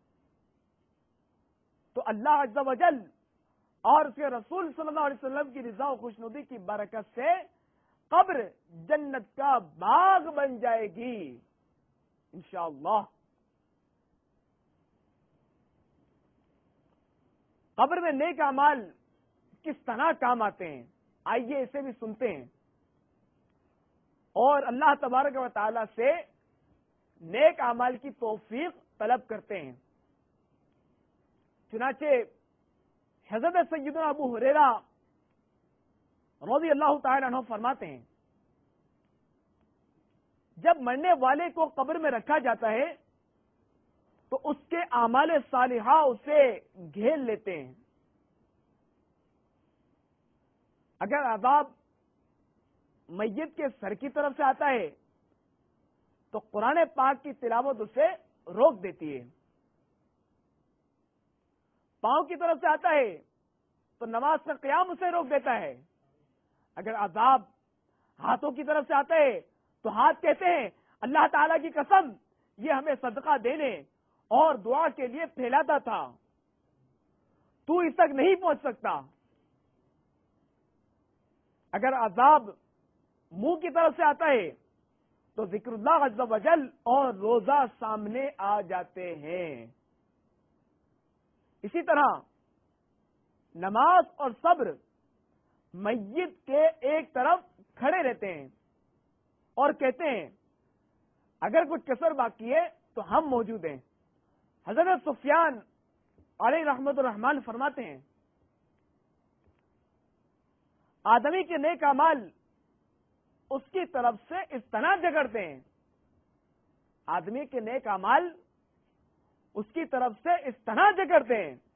تو اللہ عز و جل اور اس کے رسول صلی اللہ علیہ وسلم کی رضا و خوشنودی کی برکت سے قبر جنت کا باغ بن جائے گی انشاءاللہ۔ قبر میں نیک اعمال کس طرح کام آتے ہیں، آئیے اسے بھی سنتے ہیں اور اللہ تبارک و تعالی سے نیک اعمال کی توفیق طلب کرتے ہیں۔ چنانچہ حضرت سیدنا ابو ہریرہ رضی اللہ تعالی عنہ فرماتے ہیں، جب مرنے والے کو قبر میں رکھا جاتا ہے تو اس کے اعمال صالحہ اسے گھیر لیتے ہیں۔ اگر عذاب میت کے سر کی طرف سے آتا ہے تو قرآن پاک کی تلاوت اسے روک دیتی ہے، پاؤں کی طرف سے آتا ہے تو نماز کا قیام اسے روک دیتا ہے، اگر عذاب ہاتھوں کی طرف سے آتا ہے تو ہاتھ کہتے ہیں اللہ تعالی کی قسم یہ ہمیں صدقہ دینے اور دعا کے لیے پھیلاتا تھا، تو اس تک نہیں پہنچ سکتا۔ اگر عذاب منہ کی طرف سے آتا ہے تو ذکر اللہ عز و جل اور روزہ سامنے آ جاتے ہیں۔ اسی طرح نماز اور صبر میت کے ایک طرف کھڑے رہتے ہیں اور کہتے ہیں اگر کچھ کسر باقی ہے تو ہم موجود ہیں۔ حضرت سفیان علیہ رحمت الرحمان فرماتے ہیں آدمی کے نیک اعمال اس کی طرف سے اس طرح جگڑتے ہیں، آدمی کے نیک اعمال اس کی طرف سے اس طرح جگڑتے ہیں